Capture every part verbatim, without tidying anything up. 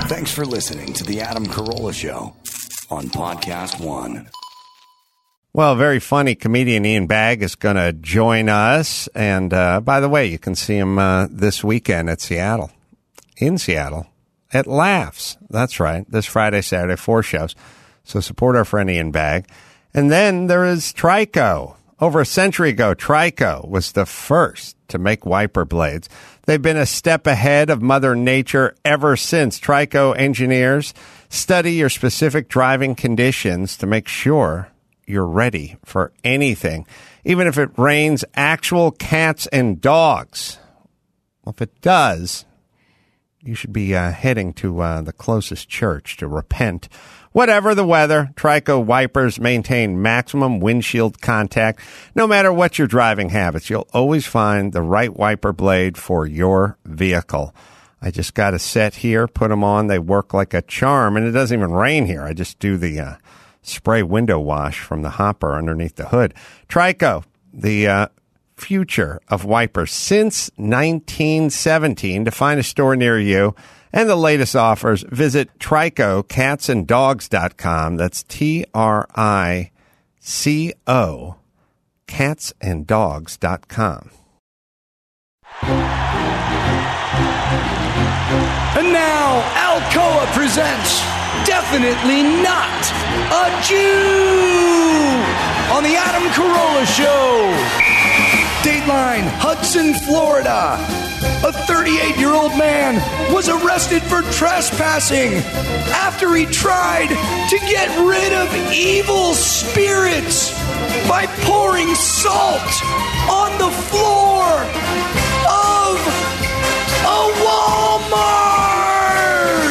Thanks for listening to The Adam Carolla Show on Podcast One. Well, very funny comedian Ian Bagg is going to join us. And uh, by the way, you can see him uh, this weekend at Seattle, in Seattle, at Laughs. That's right. This Friday, Saturday, four shows. So support our friend Ian Bagg. And then there is Trico. Over a century ago, Trico was the first to make wiper blades. They've been a step ahead of Mother Nature ever since. Trico engineers study your specific driving conditions to make sure you're ready for anything, even if it rains actual cats and dogs. Well, if it does, you should be uh, heading to uh, the closest church to repent. Whatever the weather, Trico wipers maintain maximum windshield contact. No matter what your driving habits, you'll always find the right wiper blade for your vehicle. I just got a set here, put them on. They work like a charm, and it doesn't even rain here. I just do the uh, spray window wash from the hopper underneath the hood. Trico, the uh, future of wipers since nineteen seventeen. To find a store near you and the latest offers, visit trico cats and dogs dot com. That's T R I C O, cats and dogs dot com. And now, Alcoa presents Definitely Not a Jew on the Adam Carolla Show. Dateline, Hudson, Florida. A thirty-eight-year-old man was arrested for trespassing after he tried to get rid of evil spirits by pouring salt on the floor of a Walmart.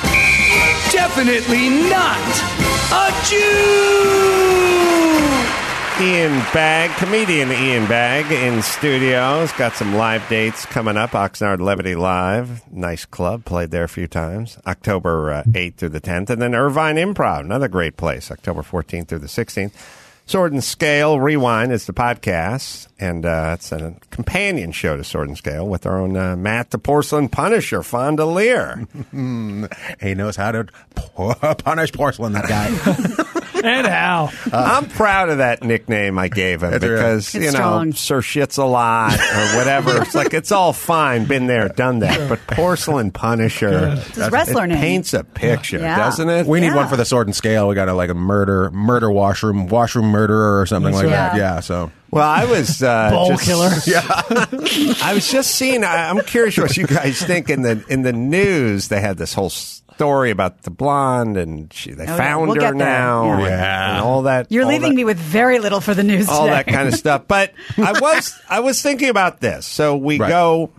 Definitely not a Jew. Ian Bagg, comedian Ian Bagg in studio. He's got some live dates coming up. Oxnard Levity Live, nice club, played there a few times. October uh, eighth through the tenth. And then Irvine Improv, another great place, October fourteenth through the sixteenth. Sword and Scale Rewind is the podcast, and uh, it's a companion show to Sword and Scale with our own uh, Matt the Porcelain Punisher, Fonda Lear. He knows how to punish porcelain, that guy. And how? Uh, I'm proud of that nickname I gave him because, it's you know, strong. Sir Shits a lot or whatever. It's like, it's all fine, been there, done that. But Porcelain Punisher, It's his wrestler it name. paints a picture, Yeah. doesn't it? We need Yeah. one for the Sword and Scale. We got a, like a murder, murder washroom, washroom murderer or something That's like right. that. Yeah, so. Well, I was uh, Bowl just, killer. I was just seeing. I, I'm curious what you guys think. In the in the news, they had this whole story about the blonde, and she, they Oh, yeah. found We'll her get there. now, Yeah. and, Yeah. and all that. You're all leaving that, me with very little for the news all today. that kind of stuff. But I was I was thinking about this. So we Right. go.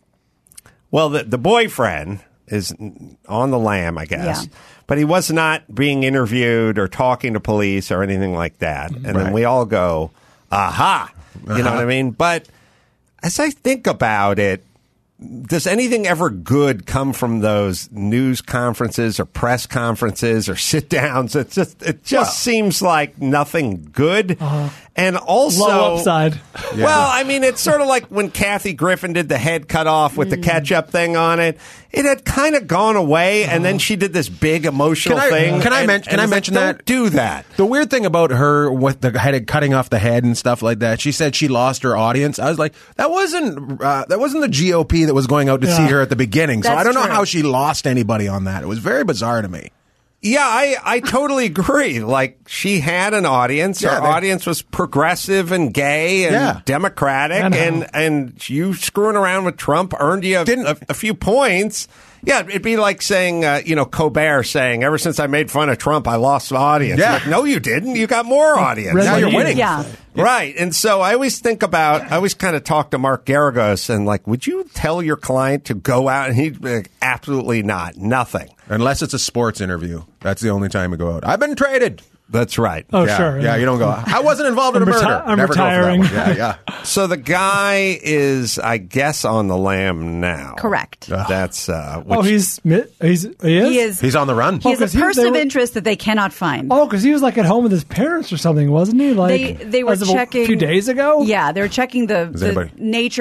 Well, the the boyfriend is on the lam, I guess. Yeah. But he was not being interviewed or talking to police or anything like that. And then Right. we all go, aha. You know Uh-huh. what I mean? But as I think about it, does anything ever good come from those news conferences or press conferences or sit downs? It just it just Well. seems like nothing good. And also Low upside. Well, I mean, it's sort of like when Kathy Griffin did the head cut off with the ketchup thing on it. It had kind of gone away, and then she did this big emotional Can I- thing. can I and- men- and can I it's like, mention don't that? do that. The weird thing about her with the head cutting off the head and stuff like that, she said she lost her audience. I was like, that wasn't uh, that wasn't the G O P that was going out to Yeah. see her at the beginning. So That's I don't know true. how she lost anybody on that. It was very bizarre to me. Yeah, I, I totally agree. Like, she had an audience. Yeah, Her they- audience was progressive and gay and Yeah. democratic. And And, how? and you screwing around with Trump earned you a, Didn't- a, a few points. Yeah, it'd be like saying, uh, you know, Colbert saying, ever since I made fun of Trump, I lost the audience. Yeah. Like, no, you didn't. You got more audience. Red Now you're Lane. winning. Yeah. Right. And so I always think about, I always kind of talk to Mark Garagos and like, would you tell your client to go out? And he'd be like, absolutely not. Nothing. Unless it's a sports interview. That's the only time you go out. I've been traded. That's right. Oh, yeah, sure. Yeah, you don't go, I wasn't involved in a I'm reti- murder. I'm Never go for that retiring. one. Yeah, yeah. So the guy is, I guess, on the lam now. Correct. That's, uh, which, Oh, he's mi- he's he is. He is. He's on the run. He is Oh, 'cause a he- person they of were- interest that they cannot find. Oh, because he was like at home with his parents or something, wasn't he? Like they they were as of checking a few days ago. Yeah, they were checking the, the anybody- nature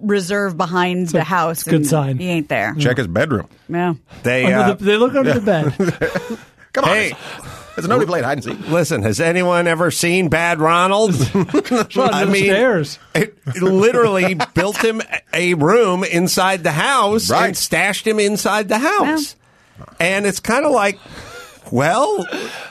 reserve behind the house. it's a good and sign. He ain't there. Check his bedroom. Yeah. They, Under uh, the, they look under the bed. Come on. Hey. Has nobody played hide and seek? listen, has anyone ever seen Bad Ronald? Well, I mean, stairs. it it literally built him a room inside the house Right. and stashed him inside the house. And it's kind of like, well,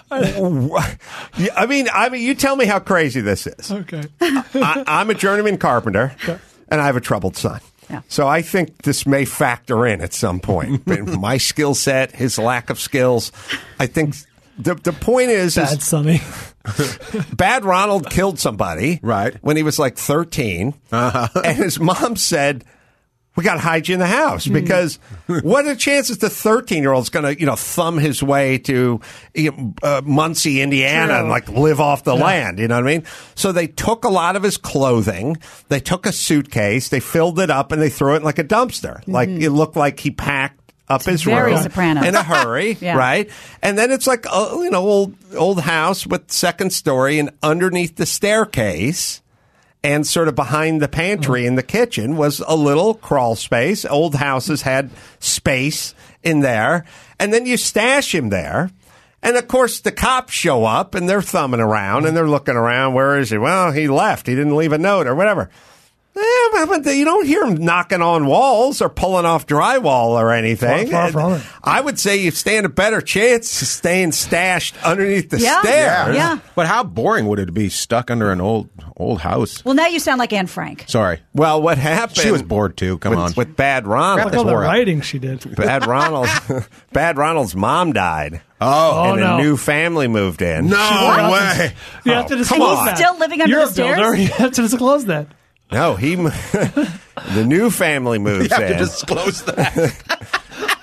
I mean, I mean, you tell me how crazy this is. Okay. I, I'm a journeyman carpenter, and I have a troubled son. Yeah. So I think this may factor in at some point. But my skill set, his lack of skills. I think the the point is, Bad is Sonny. Bad Ronald killed somebody Right. when he was like thirteen, Uh-huh. and his mom said, "We got to hide you in the house because what are the chances the thirteen-year-old's going to, you know, thumb his way to you know, uh, Muncie, Indiana, True. and like live off the land? You know what I mean?" So they took a lot of his clothing, they took a suitcase, they filled it up, and they threw it in like a dumpster. Like it looked like he packed up his very room Sopranos. in a hurry, Yeah. right? And then it's like a you know old old house with second story, and underneath the staircase. And sort of behind the pantry in the kitchen was a little crawl space. Old houses had space in there. And then you stash him there. And of course, the cops show up and they're thumbing around and they're looking around. Where is he? Well, he left. He didn't leave a note or whatever. Eh, but you don't hear him knocking on walls or pulling off drywall or anything. Far- far from And it. I would say you stand a better chance of staying stashed underneath the Yeah. stairs. Yeah. But how boring would it be stuck under an old old house? Well, now you sound like Anne Frank. Sorry. Well, what happened? She was bored too. Come with, on. with Bad Ronald. Look at all the wore out. writing she did. Bad Ronald. Bad Ronald's mom died. Oh, Oh, and no. a new family moved in. no What? way. You have to disclose And he's that. still living under You're the a builder. stairs? You have to disclose that. No, he. mo- the new family moves You have to in. disclose that.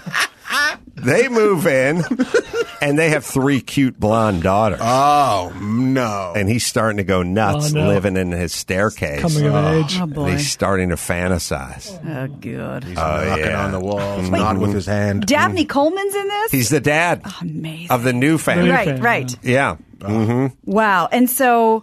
They move in, and they have three cute blonde daughters. Oh, no. and he's starting to go nuts, Oh, no. living in his staircase. Coming of age. Oh, And boy. he's starting to fantasize. Oh, good. He's knocking yeah. on the walls, not with his hand. Dabney Coleman's in this? He's the dad Amazing. of the new family. New right, family, right. Yeah. hmm Wow. And so,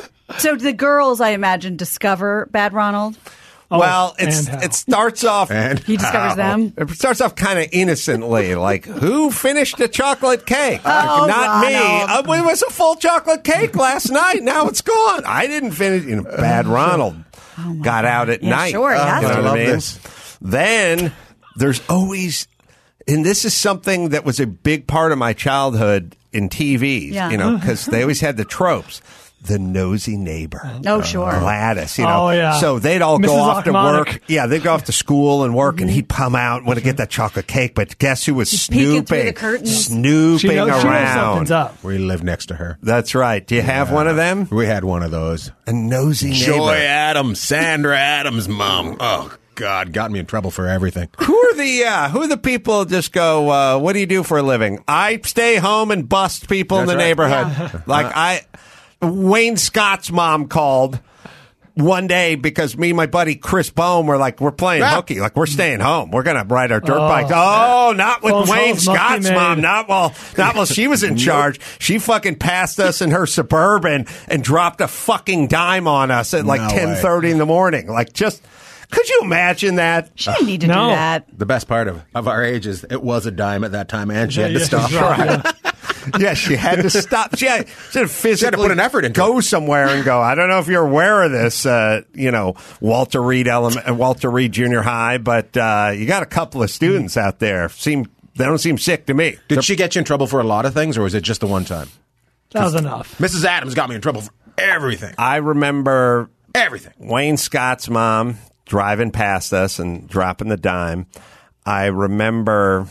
so the girls, I imagine, discover Bad Ronald. Oh, Well, it's and how. it starts off. And He discovers them. It starts off kind of innocently, like, who finished the chocolate cake? Oh, Not me. Ronald. Uh, it was a full chocolate cake last night. Now it's gone. I didn't finish. You know, Bad Ronald got out at Yeah, night. sure, he has You know to. what I love mean? this. Then there's always, and this is something that was a big part of my childhood in T Vs, Yeah. you know, because they always had the tropes. The nosy neighbor. Oh, sure. Gladys, you know. Oh, yeah. So they'd all Missus go off to Achmonic. work. Yeah, they'd go off to school and work, and he'd come out and want to get that chocolate cake. But guess who was peeking through snooping? the curtains. Snooping She knows, she knows around. something's up. We live next to her. That's right. Do you have one of them? We had one of those. A nosy neighbor. Joy Adams, Sandra Adams' mom. Oh, God, got me in trouble for everything. Who are the uh, who are the people that just go, uh, what do you do for a living? I stay home and bust people in That's the right. neighborhood. Like I Wayne Scott's mom called one day because me and my buddy Chris Bohm were like, we're playing Yeah. hooky. Like, we're staying home. We're going to ride our dirt Oh. bikes. Oh, not with Phone Wayne calls must be Scott's made. mom. Not while, not while she was in charge. She fucking passed us in her Suburban and dropped a fucking dime on us at like No way. ten thirty in the morning. Like, just, could you imagine that? She didn't need to No. do that. The best part of, of our age is it was a dime at that time, and she had to Yeah, stop. she's right, yeah. Yeah, she had to stop. She had, she had to physically put an effort into go somewhere and go. I don't know if you're aware of this, uh, you know, Walter Reed element, uh, Walter Reed Junior High, but uh, you got a couple of students out there. Seem they don't seem sick to me. Did she get you in trouble for a lot of things, or was it just the one time? That was enough. Missus Adams got me in trouble for everything. I remember Everything. Wayne Scott's mom driving past us and dropping the dime. I remember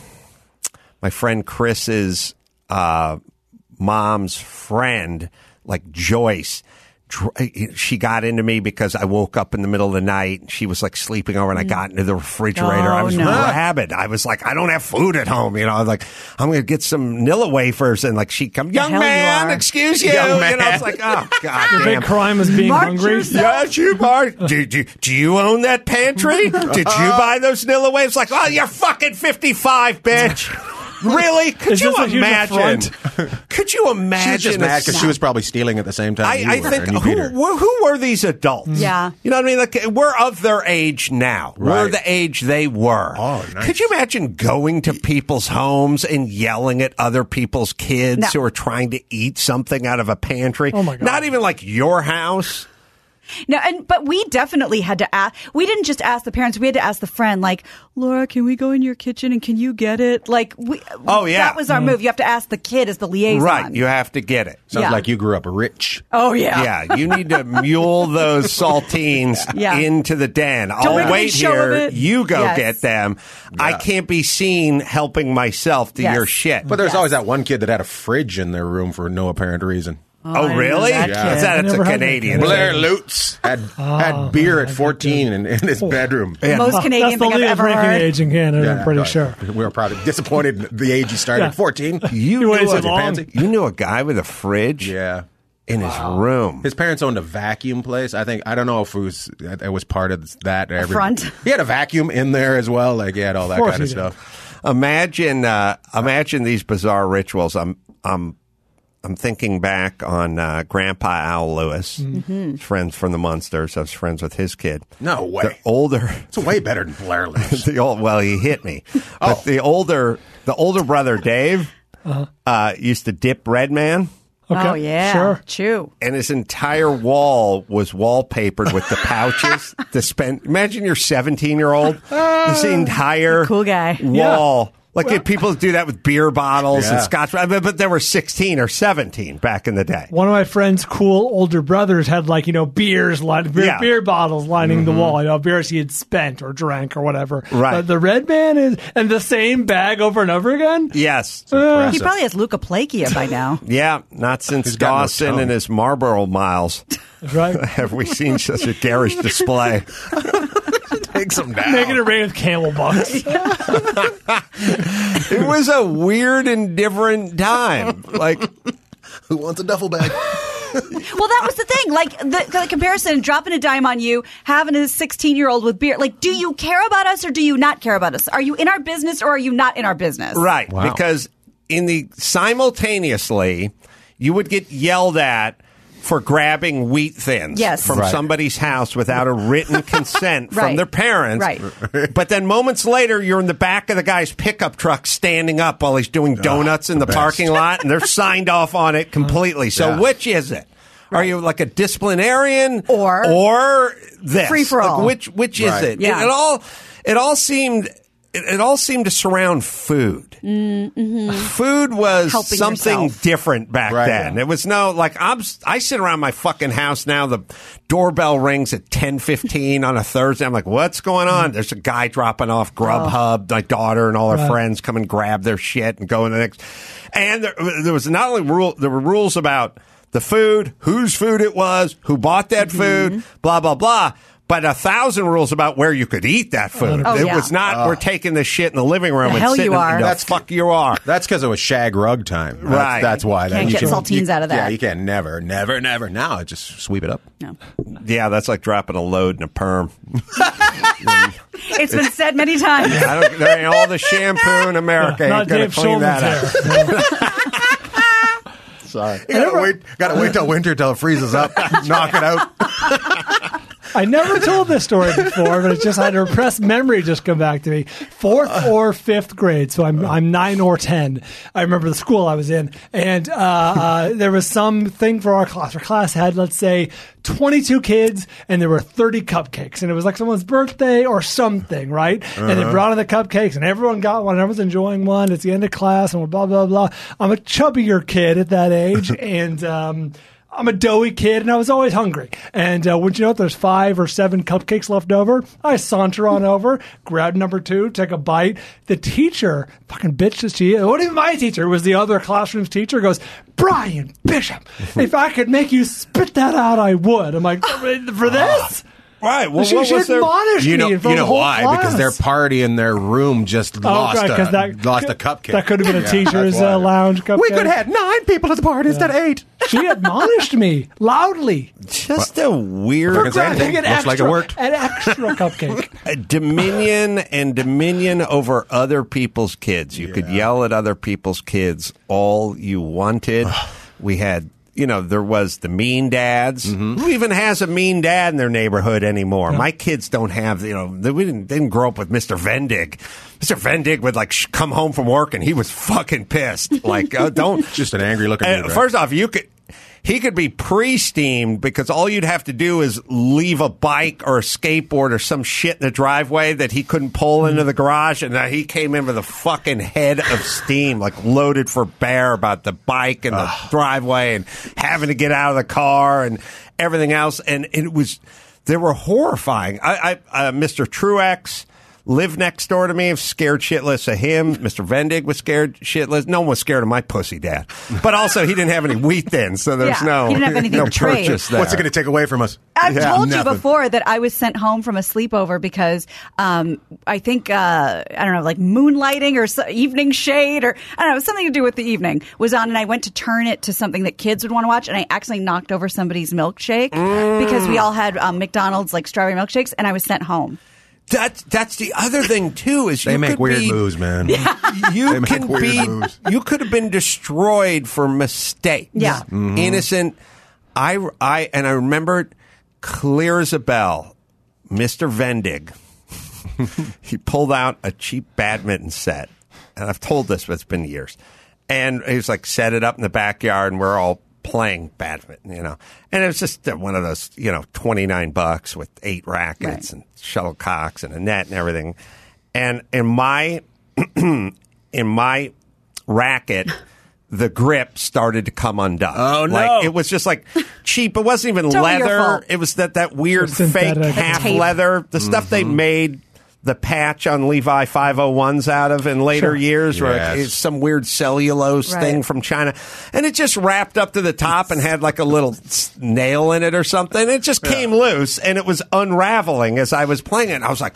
my friend Chris's uh, mom's friend, like Joyce. dr- She got into me because I woke up in the middle of the night. She was like sleeping over, and I got into the refrigerator. Oh, I was no. rabid. I was like, I don't have food at home. You know, I was like, I'm going to get some Nilla wafers, and like she come, young hell you man, are. excuse you. Young You know, man. it's like, oh god, Your damn. big crime is being Mark hungry. yourself. Yes, you are. Do, do, do you own that pantry? Did you buy those Nilla waves? Like, oh, you're fucking fifty-five, bitch. Really? Could Is you this a huge imagine? affront? Could you imagine? She was just mad because a- she was probably stealing at the same time. I, you I were, think and you who, beat her. who who were these adults? Yeah. You know what I mean? Like we're of their age now. We're Right. the age they were. Oh, nice. Could you imagine going to people's homes and yelling at other people's kids No. who are trying to eat something out of a pantry? Oh, my God. Not even like your house. No, and but we definitely had to ask. We didn't just ask the parents. We had to ask the friend, like, Laura, can we go in your kitchen and can you get it? Like, we. Oh, yeah. that was our move. You have to ask the kid as the liaison. Right. You have to get it. Sounds Yeah. like you grew up rich. Oh yeah. Yeah, you need to mule those saltines Yeah. into the den. I'll make a wait big show of here. it. You go Yes. get them. I can't be seen helping myself to Yes. your shit. But there's Yes. always that one kid that had a fridge in their room for no apparent reason. Oh, I remember really? that Yeah. kid. What's that? I It's a never had that Canadian. kid. Blair Lutz had had beer at fourteen in, in his bedroom. Most Canadian That's the thing I've legal ever drinking heard. age in Canada, Yeah, I'm pretty right. sure. We were probably disappointed at the age he started Yeah. at fourteen. You, You waited knew so a, long. pansy. you knew a guy with a fridge Yeah. in his room. His parents owned a vacuum place. I think I don't know if it was it was part of that. Every, front? He had a vacuum in there as well. Like he had all that course kind of he did. stuff. Imagine, uh, imagine these bizarre rituals. I'm, I'm, I'm thinking back on uh, Grandpa Al Lewis, Mm-hmm. friends from the Munsters. I was friends with his kid. No way. The older, It's way better than Blair Lutz. the old, well, he hit me. But Oh. the older, the older brother Dave uh, used to dip Red Man. Okay. Oh yeah. Sure. Chew. And his entire wall was wallpapered with the pouches to spend. Imagine you're seventeen year old. This entire Cool guy. wall. Like if people do that with beer bottles and Yeah. scotch, I mean, but there were sixteen or seventeen back in the day. One of my friend's cool older brothers had like, you know, beers, line, beer, Yeah. beer bottles lining the wall, you know, beers he had spent or drank or whatever. Right. But the Red Man is, and the same bag over and over again? Yes. He Impressive. probably has leukoplakia by now. Yeah, not since He's got no Dawson tongue. and his Marlboro miles That's right. have we seen such a garish display. Take some down. Making it rain with camel bucks. It was a weird and different time. Like, Who wants a duffel bag? Well, that was the thing. Like the, the comparison, dropping a dime on you, having a sixteen-year-old with beer. Like, do you care about us or do you not care about us? Are you in our business or are you not in our business? right. Wow. Because in the simultaneously, you would get yelled at for grabbing wheat thins Yes. from Right. somebody's house without a written consent from Right. their parents. Right. But then moments later, you're in the back of the guy's pickup truck standing up while he's doing donuts in the best. parking lot, and they're signed off on it completely. So Yeah. which is it? Are you like a disciplinarian Or- or this? Free for Like, all. which which is Right. it? Yeah. It, it all it all seemed it, it all seemed to surround food. Mm-hmm. Food was Helping something yourself. different back Right. then. It was no like I'm. I sit around my fucking house now. The doorbell rings at ten fifteen on a Thursday. I'm like, what's going on? There's a guy dropping off Grubhub. My daughter and all her Right. friends come and grab their shit and go in the next. And there, there was not only rule. There were rules about the food, whose food it was, who bought that food, blah blah blah. But a thousand rules about where you could eat that food. Oh, it yeah. was not. we're taking this shit in the living room The and hell sitting. you in- are. The That's- fuck you are. That's because it was shag rug time. That's, Right. That's why. Can't You get saltines out of that. Yeah, you can never, never, never. Now just sweep it up. No. Yeah, that's like dropping a load in a perm. It's been said many times. I don't, there ain't all the shampoo in America Not ain't going Dave to clean that Schulman's out. hair. Sorry. You gotta wait. Gotta wait till winter till it freezes up. Knock it out. I never told this story before, but it just had a repressed memory just come back to me. Fourth or fifth grade, so I'm I'm nine or ten. I remember the school I was in, and uh, uh, there was some thing for our class. Our class had, let's say, twenty-two kids, and there were thirty cupcakes, and it was like someone's birthday or something, right? And they brought in the cupcakes, and everyone got one. And everyone's enjoying one. It's the end of class, and we're blah blah blah. I'm a chubbier kid at that age, and. Um, I'm a doughy kid, and I was always hungry. And uh, wouldn't you know, if there's five or seven cupcakes left over, I saunter on over, grab number two, take a bite. The teacher, fucking bitch this to you. It wasn't even my teacher. It was the other classroom's teacher. Goes, Brian Bishop, if I could make you spit that out, I would. I'm like, for this? Right. Well, she what she was their- admonished You know, me in front you of know the whole why? class. Because their party in their room just Oh, lost, God, 'cause a, that, lost a cupcake. That could have been a Yeah, teacher's that's why. uh, lounge cupcake. We could have had nine people at the party instead of eight. She admonished me loudly Just a weird for Fucking same grabbing thing. an Looks extra, like it worked. an extra cupcake. uh, dominion and dominion over other people's kids. You could yell at other people's kids all you wanted. We had, you know, there was the mean dads. Who even has a mean dad in their neighborhood anymore? My kids don't have, you know, they, we didn't, they didn't grow up with Mister Vendig. Mister Vendig would like sh- come home from work and he was fucking pissed. Like, uh, don't. Just an angry looking Uh, dude, right? First off, you could. He could be pre-steamed because all you'd have to do is leave a bike or a skateboard or some shit in the driveway that he couldn't pull into the garage, and uh, he came in with a fucking head of steam, like loaded for bear about the bike and the driveway and having to get out of the car and everything else. And it was, they were horrifying. I, I uh, Mister Truex lived next door to me, scared shitless of him. Mister Vendig was scared shitless. No one was scared of my pussy dad. But also, he didn't have any wheat then, so there's Yeah, no, he didn't have anything no to trade. purchase there. What's it going to take away from us? I've Yeah, told you nothing. before that I was sent home from a sleepover because um, I think, uh, I don't know, like moonlighting or so, evening shade or, I don't know, something to do with the evening was on, and I went to turn it to something that kids would want to watch, and I accidentally knocked over somebody's milkshake Mm. because we all had um, McDonald's like strawberry milkshakes, and I was sent home. That's that's the other thing too is They you make could weird be, moves, man. You They make can weird be moves. you could have been destroyed for mistake. Yeah. Mm-hmm. Innocent. I I and I remembered clear as a bell. Mister Vendig. He pulled out a cheap badminton set, and I've told this, but it's been years. And he was like, set it up in the backyard, and we're all playing badminton, you know. And it was just uh, one of those, you know, twenty-nine bucks with eight rackets Right. and shuttlecocks and a net and everything. And in my in my racket, the grip started to come undone. Oh, no. Like, it was just like cheap. It wasn't even Totally your leather. fault. It was that, that weird Or fake synthetic. half The tape. leather. The stuff Mm-hmm. they made the patch on Levi five oh ones out of in later Sure. years, where Yes. it's some weird cellulose Right. thing from China, and it just wrapped up to the top and had like a little s- nail in it or something. It just came loose, and it was unraveling as I was playing it. And I was like,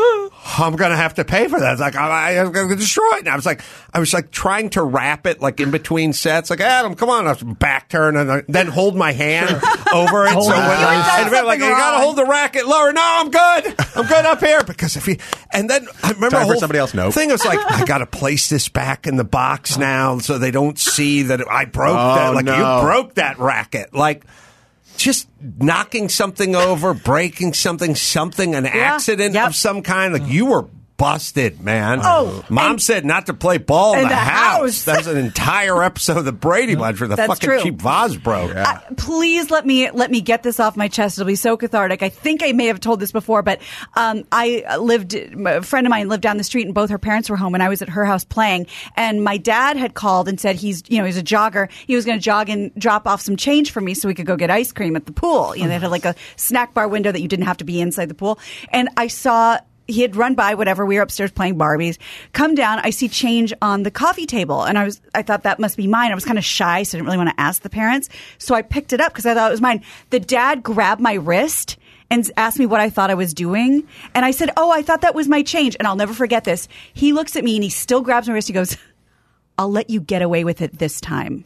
I'm going to have to pay for that. It's like, I, I'm going to destroy it. And I was like, I was like trying to wrap it like in between sets. Like, Adam, come on. I was back turn and then hold my hand over it. Hold so it. when You I, had and they're like, you something got to wrong. hold the racket lower. No, I'm good. I'm good up here. Because if you, and then I remember Time the for whole somebody else, nope. thing was like, I got to place this back in the box now so they don't see that I broke Oh, that. Like, no. you broke that racket. Like, just knocking something over, breaking something, something, an accident yep. of some kind. Like, you were busted, man. Oh, Mom and- said not to play ball in, in the, the house. house. That was an entire episode of the Brady Bunch where the That's fucking true. cheap vase broke. Uh, please let me let me get this off my chest. It'll be so cathartic. I think I may have told this before, but um, I lived. A friend of mine lived down the street, and both her parents were home, and I was at her house playing. And my dad had called and said he's you know he's a jogger. He was going to jog and drop off some change for me so we could go get ice cream at the pool. You know, they had like a snack bar window that you didn't have to be inside the pool. And I saw. He had run by whatever. We were upstairs playing Barbies. Come down. I see change on the coffee table, and I was. I thought that must be mine. I was kind of shy, so I didn't really want to ask the parents. So I picked it up because I thought it was mine. The dad grabbed my wrist and asked me what I thought I was doing, and I said, "Oh, I thought that was my change." And I'll never forget this. He looks at me and he still grabs my wrist. He goes, "I'll let you get away with it this time."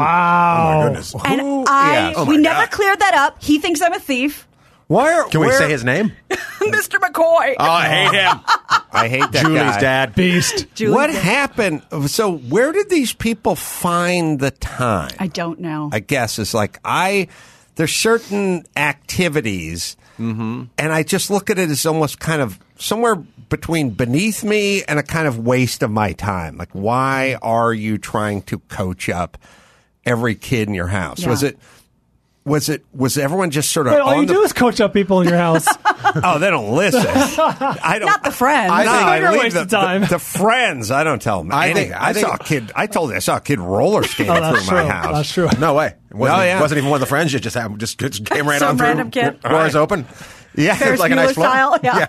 Wow. Oh, my goodness. And Who- I, yeah. Oh, we my never God. cleared that up. He thinks I'm a thief, Why are, Can we where- say his name? Mister McCoy. Oh, I hate him. I hate that Julie's guy. dad. Beast. Julie What did. happened? So, where did these people find the time? I don't know. I guess it's like I there's certain activities, Mm-hmm. and I just look at it as almost kind of somewhere between beneath me and a kind of waste of my time. Like, why are you trying to coach up every kid in your house? Yeah. Was it? Was it? Was everyone just sort of Wait, all on you the? do is coach up people in your house. Oh, they don't listen. I don't. Not the friends. I, no, think- I You're a leave waste the, of time. The, the friends. I don't tell them. I anything. think- I, I think- saw a kid. I told you I saw a kid roller skating Oh, that's through my true. house. That's true. No way. It wasn't, Oh, yeah. wasn't even one of the friends. You just happened, just, just came right Some on through. random kid. Doors open. Yeah, Ferris It's like a Bueller nice flow. style. Yeah.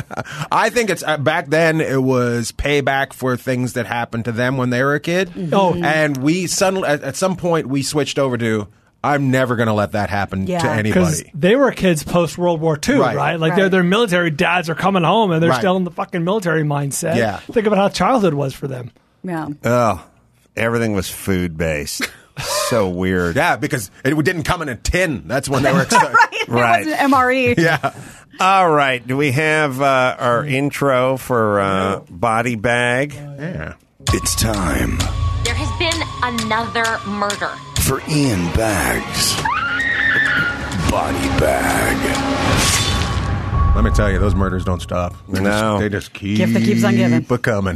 I think it's uh, back then. It was payback for things that happened to them when they were a kid. Oh. and we suddenly at, at some point we switched over to I'm never going to let that happen Yeah. to Because anybody. they were kids post World War Two, right? Right. Like Right. their their military dads are coming home and they're Right. still in the fucking military mindset. Yeah. Think about how childhood was for them. Yeah. Oh, everything was food based. So weird. Yeah, because it didn't come in a tin. That's when they were excited. Right. Right. It wasn't M R E. Yeah. All right. Do we have uh, our intro for uh, Body Bag? Yeah. It's time There has been another murder. for Ian Baggs' Body Bag. Let me tell you, those murders don't stop. They No. just, they just keep Gift that keeps on giving. coming.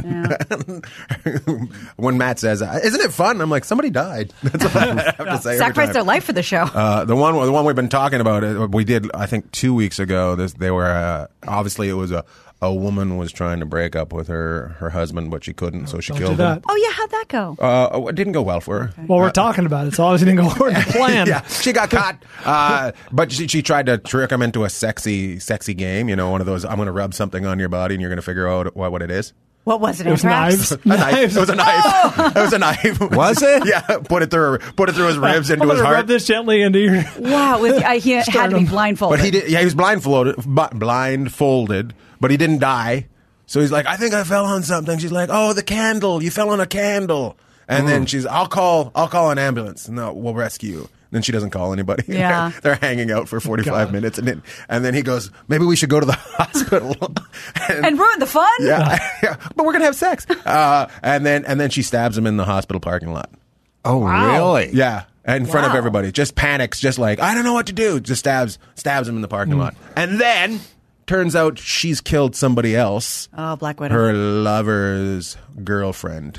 When Matt says, "Isn't it fun?" I'm like, "Somebody died." That's what I have to say. every Sacrificed time. their life for the show. Uh, the one, the one we've been talking about, uh, we did, I think, two weeks ago. This, they were uh, obviously it was a a woman was trying to break up with her her husband, but she couldn't, so she Don't do killed that. him. oh, yeah. How'd that go? Uh, it didn't go well for her. Well, we're talking about it, so obviously didn't go according to plan. Yeah, she got caught, uh, but she, she tried to trick him into a sexy, sexy game. You know, one of those. I'm going to rub something on your body, and you're going to figure out what, what it is. What was it? It was Anthrax? knives. A knife. It was a knife. Oh! It was a knife. Was it? Yeah. Put it through. Put it through his ribs I'm into his gonna heart. rub this gently into your. Wow. With, uh, he had to be Sternum. blindfolded. But he did. Yeah, he was blindfolded. bu- Blindfolded, but he didn't die. So he's like, I think I fell on something. She's like, oh, the candle. You fell on a candle. And then she's, I'll call. I'll call an ambulance. No, we'll rescue you. Then she doesn't call anybody. Yeah. They're hanging out for forty-five minutes, and then and then he goes, maybe we should go to the hospital. and, And ruined the fun? yeah, yeah, but we're gonna have sex. Uh, and then and then she stabs him in the hospital parking lot. Oh, really? Yeah, in front of Wow. everybody. Just panics, just like, I don't know what to do. Just stabs stabs him in the parking lot. And then turns out she's killed somebody else. Oh, Black Widow. Her lover's girlfriend.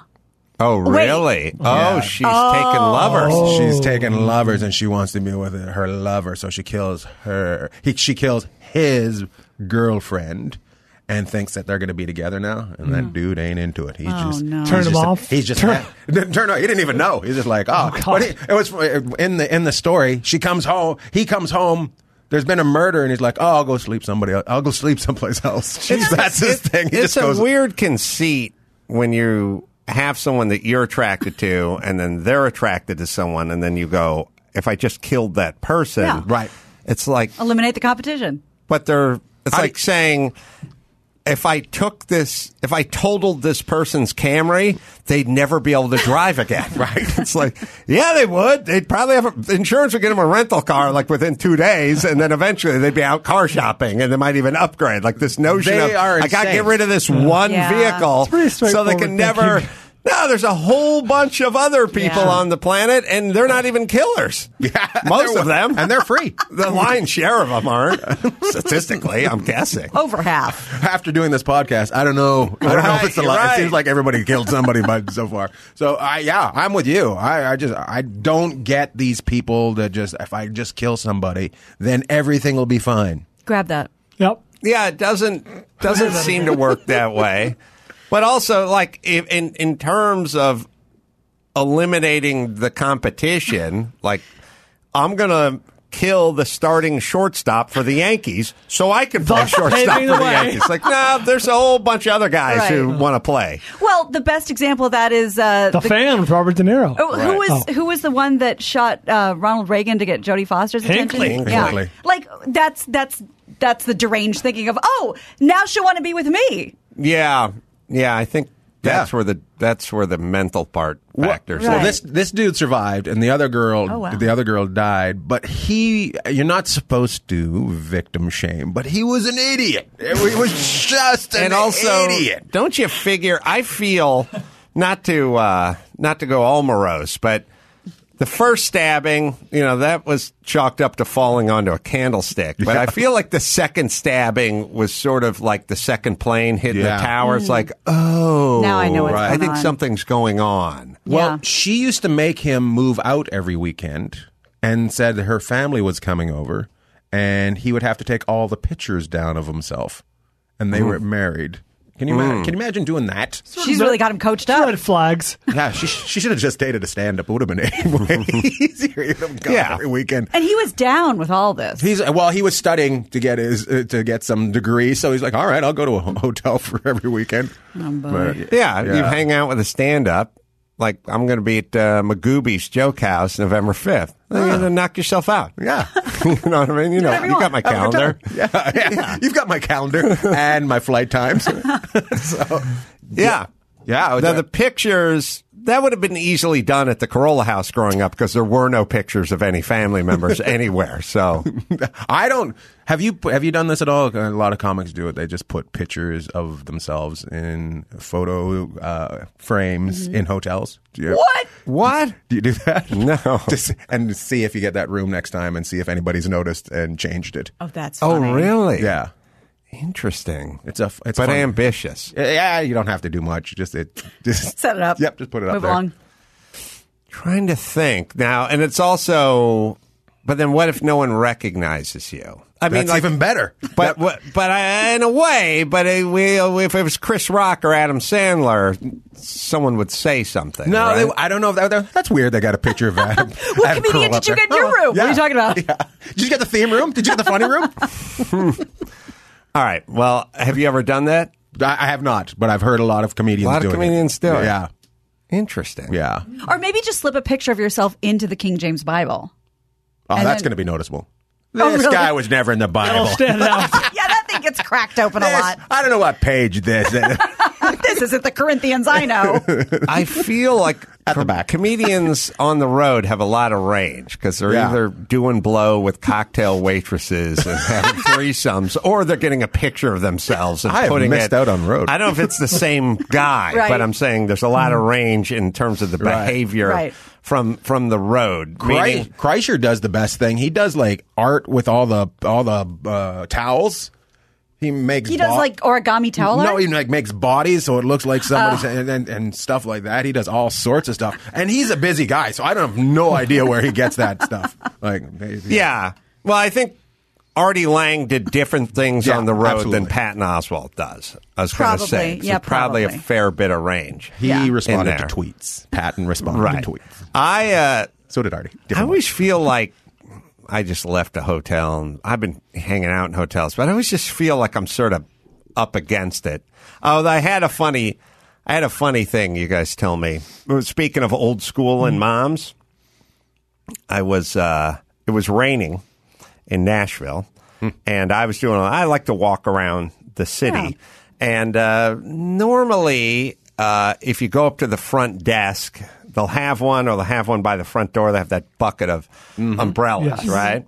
Oh, really? Oh, Yeah. she's taken lovers. She's taken lovers and she wants to be with her lover, so she kills her. He, she kills his girlfriend and thinks that they're going to be together now. And that dude ain't into it. He's Oh, just no. he's Turn him just- off? He's just Turn- didn't turn off. He didn't even know. He's just like, oh, God. but he, it was in the in the story. She comes home. He comes home. There's been a murder, and he's like, "Oh, I'll go sleep somebody else. I'll go sleep someplace else." It's- That's his thing. He It's just a goes, weird conceit when you have someone that you're attracted to, and then they're attracted to someone, and then you go, "If I just killed that person, Yeah. Right. It's like, Eliminate the competition. but they're. It's I- like saying, if I took this, if I totaled this person's Camry, they'd never be able to drive again. Right? It's like, yeah, they would. They'd probably have a, insurance would get them a rental car like within two days, and then eventually they'd be out car shopping, and they might even upgrade. Like this notion They of are I got to insane. get rid of this one Yeah. vehicle, It's pretty so they straightforward can never. thinking. No, there's a whole bunch of other people Yeah. on the planet, and they're not even killers. Yeah, Most they're- of them, and they're free. The lion's share of them aren't. Statistically, I'm guessing. Over half. After doing this podcast, I don't know. I don't know Right, if it's the you're lie. It right. seems like everybody killed somebody by so far. So I, yeah, I'm with you. I, I just, I don't get these people that just, if I just kill somebody, then everything will be fine. Grab that. Yep. Yeah, it doesn't doesn't seem to work that way. But also, like if, in in terms of eliminating the competition, like I'm gonna kill the starting shortstop for the Yankees so I can play Thus shortstop paving for the the way. Yankees. Like, no, there's a whole bunch of other guys Right. who want to play. Well, the best example of that is uh, The, fan with Robert De Niro. Oh, who Right. was Oh. who was the one that shot uh, Ronald Reagan to get Jodie Foster's Hinckley. attention? Hinckley. Yeah, like that's that's that's the deranged thinking of, oh, now she'll want to be with me. Yeah, yeah, I think that's Yeah. where the that's where the mental part factors. Right. Well, this this dude survived, and the other girl, Oh, wow. the other girl died. But he, you're not supposed to victim shame, but he was an idiot. He was just an and also, idiot. don't you figure? I feel not to uh, not to go all morose, but the first stabbing, you know, that was chalked up to falling onto a candlestick. But I feel like the second stabbing was sort of like the second plane hitting Yeah. the tower. It's like, oh, Now I know what's I going think on. something's going on. Well, Yeah. she used to make him move out every weekend, and said that her family was coming over, and he would have to take all the pictures down of himself, and they were married. Can you ima- can you imagine doing that? She's really got him coached up. Red flags. Yeah, she she should have just dated a stand up. It would have been way easier. He'd have gone Yeah. every weekend. And he was down with all this. He's well. He was studying to get his uh, to get some degree, so he's like, "All right, I'll go to a ho- hotel for every weekend." But, Yeah, you hang out with a stand-up. Like I'm going to be at uh, Magooby's Joke House November fifth. Then you gotta knock yourself out. Yeah. You know what I mean? You know, whatever you you got want. my Have a good calendar. time. Yeah, yeah. You've got my calendar and my flight times. So, Yeah. yeah. Now, the pictures, that would have been easily done at the Corolla house growing up because there were no pictures of any family members anywhere. So, I don't. Have you have you done this at all? A lot of comics do it. They just put pictures of themselves in photo uh, frames in hotels. Do you, What? what? Do you do that? No. Just, and see if you get that room next time and see if anybody's noticed and changed it. Oh, that's Oh, funny. really? Yeah. Interesting. It's a. It's but fun. ambitious. Yeah, you don't have to do much. Just it. Just Set it up. Yep. Just put it up Move there. along. Trying to think now, and it's also. But then, what if no one recognizes you? I mean, That's like, even better. But what- but I, in a way, but it, we, if it was Chris Rock or Adam Sandler, someone would say something. No, right? they, I don't know. If that, that's weird. They got a picture of Adam. What Adam comedian Carolla up did you there. get in your room? What are you talking about? Yeah. Did you get the theme room? Did you get the funny room? All right. Well, have you ever done that? I, I have not, but I've heard a lot of comedians. A lot of doing comedians it. do it. Yeah, Interesting. yeah. Or maybe just slip a picture of yourself into the King James Bible. Oh, And that's then- going to be noticeable. Oh, This really? guy was never in the Bible. It'll stand out. Yeah, that thing gets cracked open a This- lot. I don't know what page this is. This isn't the Corinthians I know. I feel like At the back. comedians on the road have a lot of range because they're Yeah. either doing blow with cocktail waitresses and having threesomes, or they're getting a picture of themselves and I have putting missed it. out on road. I don't know if it's the same guy, Right. but I'm saying there's a lot of range in terms of the Right. behavior Right. from from the road. Meaning- Kreischer, Kreischer does the best thing. He does like art with all the all the uh, towels. He makes. He does bo- like origami towel No, art? he like makes bodies so it looks like somebody's and, and and stuff like that. He does all sorts of stuff, and he's a busy guy, so I don't have no idea where he gets that stuff. Like, Yeah. Well, I think Artie Lang did different things Yeah, on the road absolutely. than Patton Oswalt does. I was going to Probably. say. So Yeah, probably a probably. fair bit of range. he Yeah. responded In to there. tweets. Patton responded Right. to tweets. I uh, So did Artie. I Different always way. feel like I just left a hotel, and I've been hanging out in hotels, but I always just feel like I'm sort of up against it. Oh, I had a funny, I had a funny thing. You guys tell me. Speaking of old school and moms, I was. Uh, it was raining in Nashville, and I was doing. I like to walk around the city, Yeah. and uh, normally, uh, if you go up to the front desk, they'll have one, or they'll have one by the front door. They have that bucket of umbrellas, Yes. right?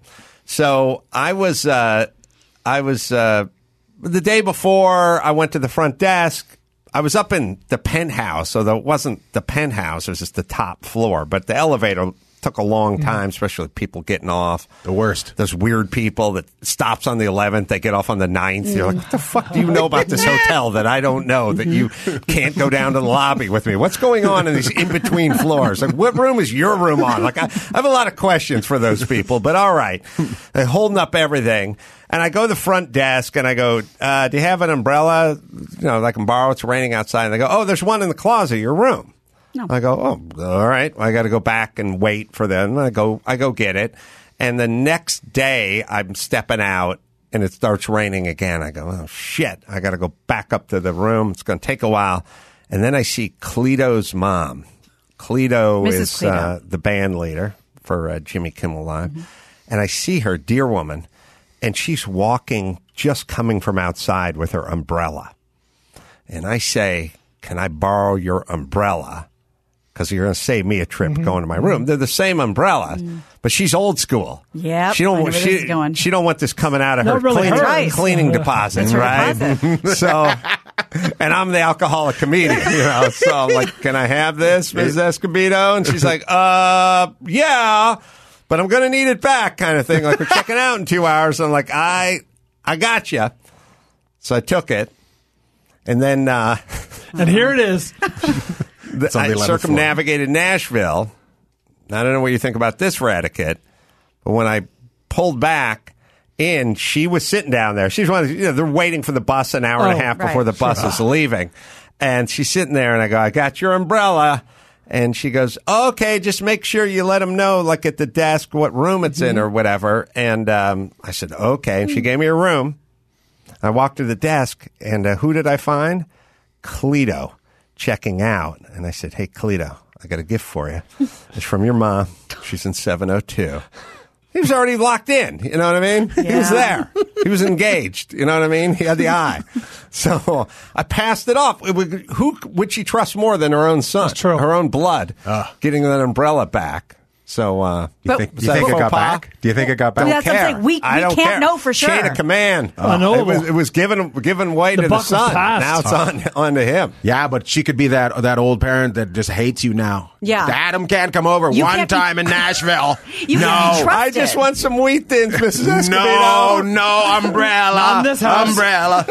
So I was. Uh, I was. Uh, The day before I went to the front desk, I was up in the penthouse, although it wasn't the penthouse, it was just the top floor. But the elevator took a long time, especially people getting off. The worst. Those weird people that stops on the eleventh, they get off on the ninth. You're like, what the fuck do you know about this hotel that I don't know, that you can't go down to the lobby with me? What's going on in these in-between floors? Like, what room is your room on? Like, I, I have a lot of questions for those people, but all right. They're holding up everything. And I go to the front desk and I go, uh, do you have an umbrella? You know, I can borrow. It's raining outside. And they go, oh, there's one in the closet of your room. No. I go, oh, all right. Well, I got to go back and wait for them. And I go, I go get it. And the next day I'm stepping out and it starts raining again. I go, oh shit. I got to go back up to the room. It's going to take a while. And then I see Cleto's mom. Cleto Missus is Cleto. uh, the band leader for uh, Jimmy Kimmel Live. And I see her, dear woman, and she's walking, just coming from outside with her umbrella. And I say, can I borrow your umbrella? Because you're going to save me a trip going to my room. They're the same umbrella, but she's old school. Yep, she I know don't. where this She, is going. she don't want this coming out of Not her really cleaning, hers. Right. cleaning Yeah. deposits, That's her right? deposit. So, and I'm the alcoholic comedian, you know. So I'm like, can I have this, Miz Escobedo? And she's like, uh, yeah, but I'm going to need it back, kind of thing. Like, we're checking out in two hours. I'm like, I, I got you. So I took it, and then. Uh, And here it is. The, on the I eleventh circumnavigated Nashville. I don't know what you think about this Radicate, but when I pulled back in, she was sitting down there. She's one of the, you know, they're waiting for the bus an hour and Oh, a half right. before the bus is leaving. And she's sitting there, and I go, I got your umbrella. And she goes, okay, just make sure you let them know, like at the desk, what room it's in or whatever. And um, I said, okay. And she gave me a room. I walked to the desk, and uh, who did I find? Cleto checking out. And I said, hey, Cleto, I got a gift for you. It's from your mom. She's in seven oh two. He was already locked in. You know what I mean? He was there. He was engaged. You know what I mean? He had the eye. So I passed it off. It would, who would she trust more than her own son? That's true. Her own blood. Getting that umbrella back. So, uh, You But- think, Was you that think a it faux got pas? back? Do you think it got back? That's what I'm care. saying. We- I we don't can't care. know for Chain sure. of command. Unknowable. It was, it was given given way The to buck the was son. passed. Now it's on on to him. Yeah, but she could be that that old parent that just hates you now. Yeah. Adam can't come over You one can't be- time in Nashville. You no. can't be I just trusted. want some wheat thins, Missus No, Escobedo. no, umbrella. Not in this house. Umbrella.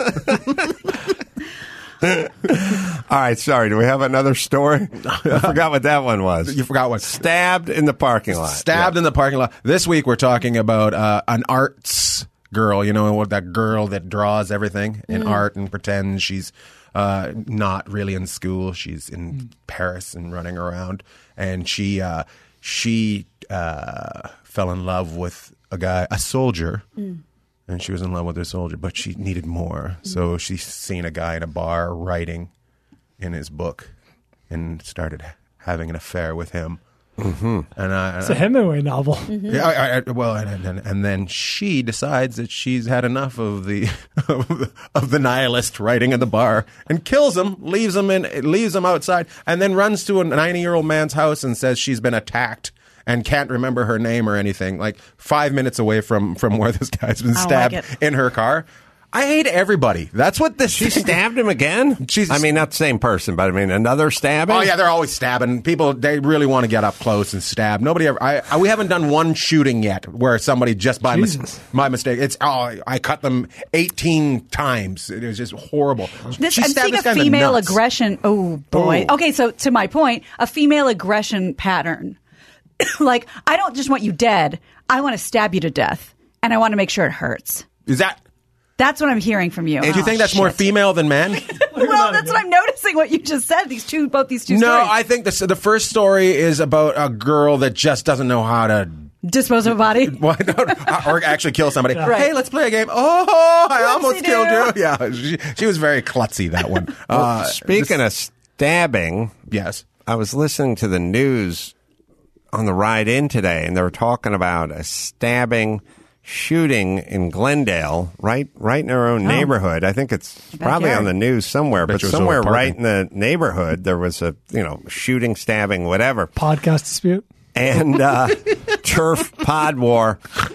All right, sorry. Do we have another story? I forgot what that one was. You forgot what? Stabbed in the parking lot. Stabbed in the parking lot. This week we're talking about uh, an arts girl. You know what? That girl that draws everything in art and pretends she's uh, not really in school. She's in Paris and running around. And she uh, she uh, fell in love with a guy, a soldier. And she was in love with her soldier, but she needed more. So she's seen a guy in a bar writing in his book and started having an affair with him. Mm-hmm. And I, It's a Hemingway novel. yeah, I, I, well, and, and, and then she decides that she's had enough of the of the, of the nihilist writing in the bar and kills him, leaves him in, leaves him outside, and then runs to a ninety-year-old man's house and says she's been attacked and can't remember her name or anything. Like five minutes away from from where this guy's been I like stabbed it. in her car. I hate everybody. That's what this. She stabbed him again? She's- I mean, not the same person, but I mean, another stabbing? Oh yeah, they're always stabbing people. They really want to get up close and stab. Nobody ever. I, I we haven't done one shooting yet where somebody just by mis- Jesus. my mistake. It's oh I cut them eighteen times. It was just horrible. This, She I'm stabbed seeing this guy a in the female nuts. aggression. Oh boy. Oh. Okay, so to my point, a female aggression pattern. Like, I don't just want you dead. I want to stab you to death, and I want to make sure it hurts. Is that? That's what I'm hearing from you. Do you Oh, think that's more shit. female than man? Well, that's what I'm noticing. What you just said. These two, both these two. No, stories. I think the the first story is about a girl that just doesn't know how to. Dispose of a body. Why not? Or actually kill somebody. Right. Hey, let's play a game. Oh, I almost Whoopsie-doo. killed you. Yeah, she, she was very klutzy, that one. Well, Uh, speaking this- of stabbing, yes. I was listening to the news on the ride in today, and they were talking about a stabbing shooting in Glendale, right, right in our own neighborhood. I think it's probably Backyard. on the news somewhere, Bet but you it was somewhere over right parking. in the neighborhood, there was a you know shooting, stabbing, whatever, Podcast dispute. and uh, turf pod war.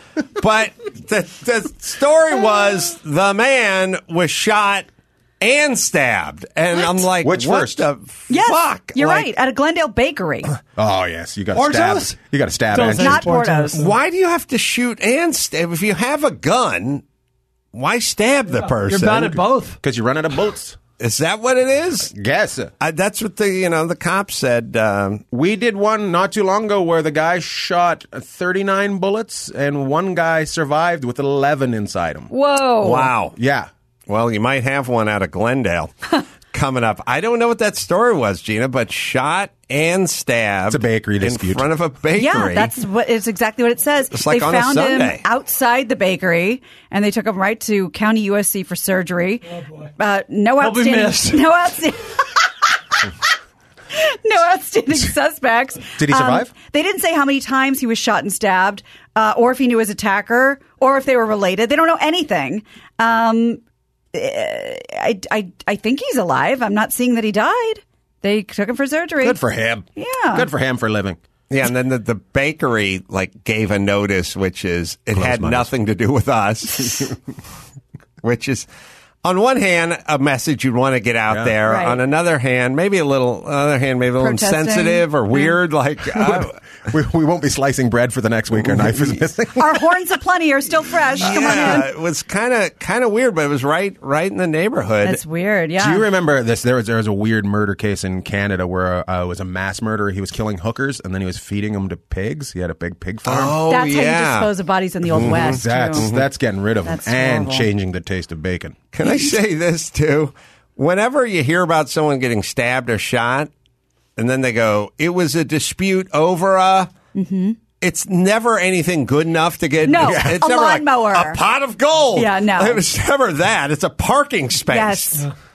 But the the story was the man was shot and stabbed, and I'm like, Which what first? the Yes, fuck? you're Like, right. At a Glendale bakery, Oh yes, you got to Portos? stab. You got to stab. Don't and say not Portos. Portos. Why do you have to shoot and stab? If you have a gun, why stab the person? You're bad at both. because you run out of bullets. Is that what it is? Guess. I, that's what the you know the cops said. Um, We did one not too long ago where the guy shot thirty-nine bullets and one guy survived with eleven inside him. whoa! wow. Yeah. Well, you might have one out of Glendale coming up. I don't know what that story was, Gina, but shot and stabbed. It's a bakery in dispute. front of a bakery. Yeah, that's what it's exactly what it says. It's like they on a found him Sunday. outside the bakery, and they took him right to County U S C for surgery. Oh, boy. Uh, no He'll be outstanding. missed. No outstanding. No outstanding suspects. Did he survive? Um, they didn't say how many times he was shot and stabbed, uh, or if he knew his attacker, or if they were related. They don't know anything. Um, I, I, I think he's alive. I'm not seeing that he died. They took him for surgery. Good for him. Yeah. Good for him for living. Yeah, and then the, the bakery like gave a notice, which is it had Minus. nothing to do with us, which is on one hand a message you'd want to get out Yeah. there. Right. On another hand, maybe a little. On the other hand, maybe a little Protesting. insensitive or weird. Like uh, We, we won't be slicing bread for the next week. Our knife is missing. Our horns of plenty are still fresh. Come on yeah, in. it was kind of kind of weird, but it was right right in the neighborhood. That's weird. Yeah. Do you remember this? There was there was a weird murder case in Canada where uh, it was a mass murder. He was killing hookers and then he was feeding them to pigs. He had a big pig farm. oh That's how you yeah. dispose of bodies in the Old West. That's too. that's getting rid of them That's and horrible. changing the taste of bacon. Can I say this too? Whenever you hear about someone getting stabbed or shot, and then they go, "It was a dispute over a." Mm-hmm. It's never anything good enough to get. No, it's a never like lawnmower. a pot of gold. Yeah, no. It was never that. It's a parking space. Yes.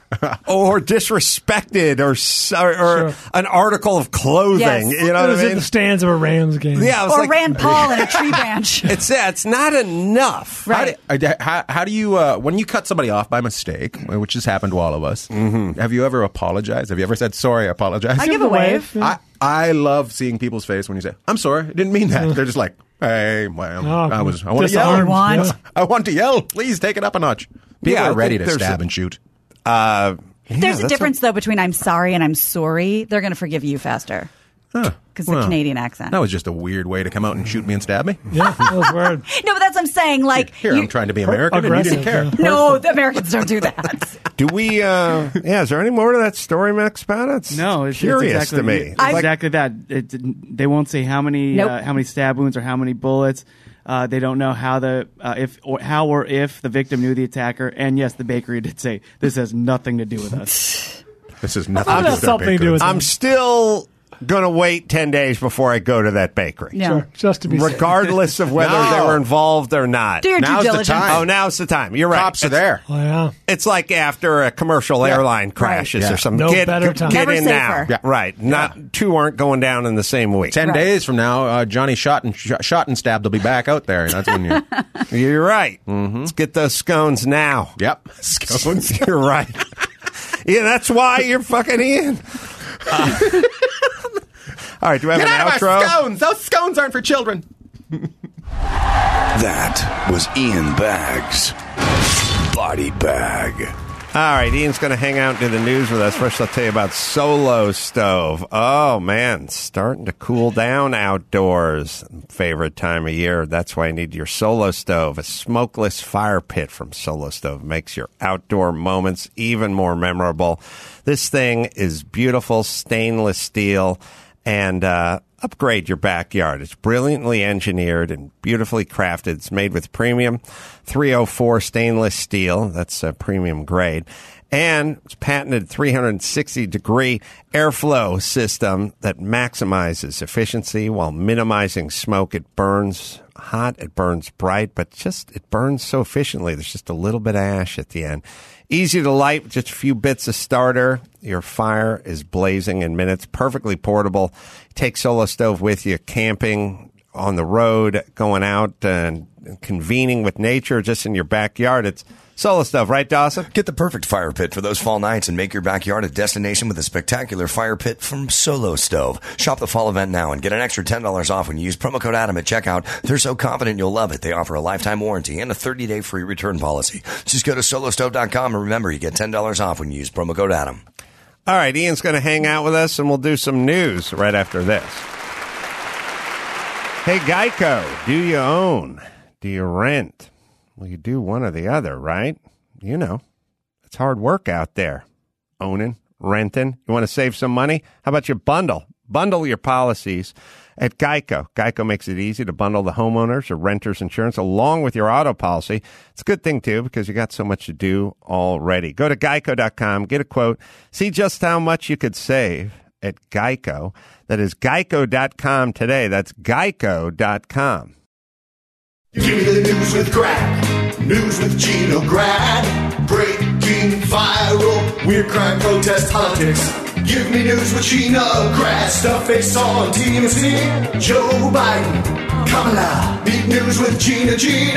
or disrespected or s- or, or Sure. an article of clothing. Yes. You know It what was I in mean? the stands of a Rams game. Yeah, I was Or like, Rand Paul in a tree branch. It's yeah, it's not enough. How Right. do, uh, how, how do you, uh, when you cut somebody off by mistake, which has happened to all of us, have you ever apologized? Have you ever said, sorry, I apologize? I give a wave. I, I love seeing people's face when you say, I'm sorry, I didn't mean that. They're just like, hey, well, Oh, I was, I want to yell. disarmed. Want. Yeah. I want to yell. Please take it up a notch. People Yeah, I are ready think to there's stab a- and shoot. Uh, yeah, There's a that's difference, though, between I'm sorry and I'm sorry. They're going to forgive you faster. Huh. Because Well, the Canadian accent. That was just a weird way to come out and shoot me and stab me. Yeah, that was weird. No, but that's what I'm saying. Like, Here, you- I'm trying to be American and you didn't care. Aggressive, yeah. no, the Americans don't do that. Do we? Uh, yeah, is there any more to that story, Max? About it? It's No, it's, curious it's exactly, to me. It's exactly that. It, they won't say how many Nope. uh, how many stab wounds or how many bullets. Uh, they don't know how the uh, if or how or if the victim knew the attacker. And yes, the bakery did say this has nothing to do with us. This is nothing Thought to it do had with something to do bacon. with I'm still going to wait ten days before I go to that bakery. Yeah. Sure, just to be safe. Regardless of whether No. they were involved or not. Do your Now's due the diligence. time. Oh, now's the time. You're right. Cops are It's- there. Oh, yeah. It's like after a commercial Yeah. airline crashes Right. or Yeah. something. No get, better get time. Never in safer. now. Yeah. Right. Not two aren't going down in the same week. Ten Right. days from now, uh, Johnny shot and sh- shot and stabbed will be back out there, and that's when you. You're right. Let's get those scones now. Yep, scones. You're right. Yeah, that's why you're fucking in. Uh, all right, do we have Get an out of outro? our scones! Those scones aren't for children. That was Ian Baggs. Body Bag. All right, Ian's going to hang out and do the news with us. First, I'll tell you about Solo Stove. Oh, man, starting to cool down outdoors. Favorite time of year. That's why you need your Solo Stove. A smokeless fire pit from Solo Stove makes your outdoor moments even more memorable. This thing is beautiful stainless steel and uh, upgrade your backyard. It's brilliantly engineered and beautifully crafted. It's made with premium three oh four stainless steel. That's a premium grade. And it's patented three sixty degree airflow system that maximizes efficiency while minimizing smoke. It burns hot, it burns bright, but just it burns so efficiently. There's just a little bit of ash at the end. Easy to light, just a few bits of starter. Your fire is blazing in minutes. Perfectly portable. Take Solo Stove with you camping, on the road, going out and convening with nature, just in your backyard. It's Solo Stove, right, Dawson? Get the perfect fire pit for those fall nights and make your backyard a destination with a spectacular fire pit from Solo Stove. Shop the fall event now and get an extra ten dollars off when you use promo code Adam at checkout. They're so confident you'll love it. They offer a lifetime warranty and a thirty-day free return policy. Just go to solo stove dot com and remember, you get ten dollars off when you use promo code Adam. All right, Ian's going to hang out with us, and we'll do some news right after this. Hey, Geico, do you own? Do you rent? Well, you do one or the other, right? You know, it's hard work out there. Owning, renting. You want to save some money? How about you bundle? Bundle your policies at Geico. Geico makes it easy to bundle the homeowners or renters insurance along with your auto policy. It's a good thing, too, because you got so much to do already. Go to geico dot com, get a quote, see just how much you could save at Geico. That is geico dot com today. That's geico dot com. Give me the news with Grad, news with Gino Grad, breaking, viral, weird crime, protest, politics. Give me news with Gino Grad, stuff face on T M Z, Joe Biden, Kamala, beat news with Gina, Gino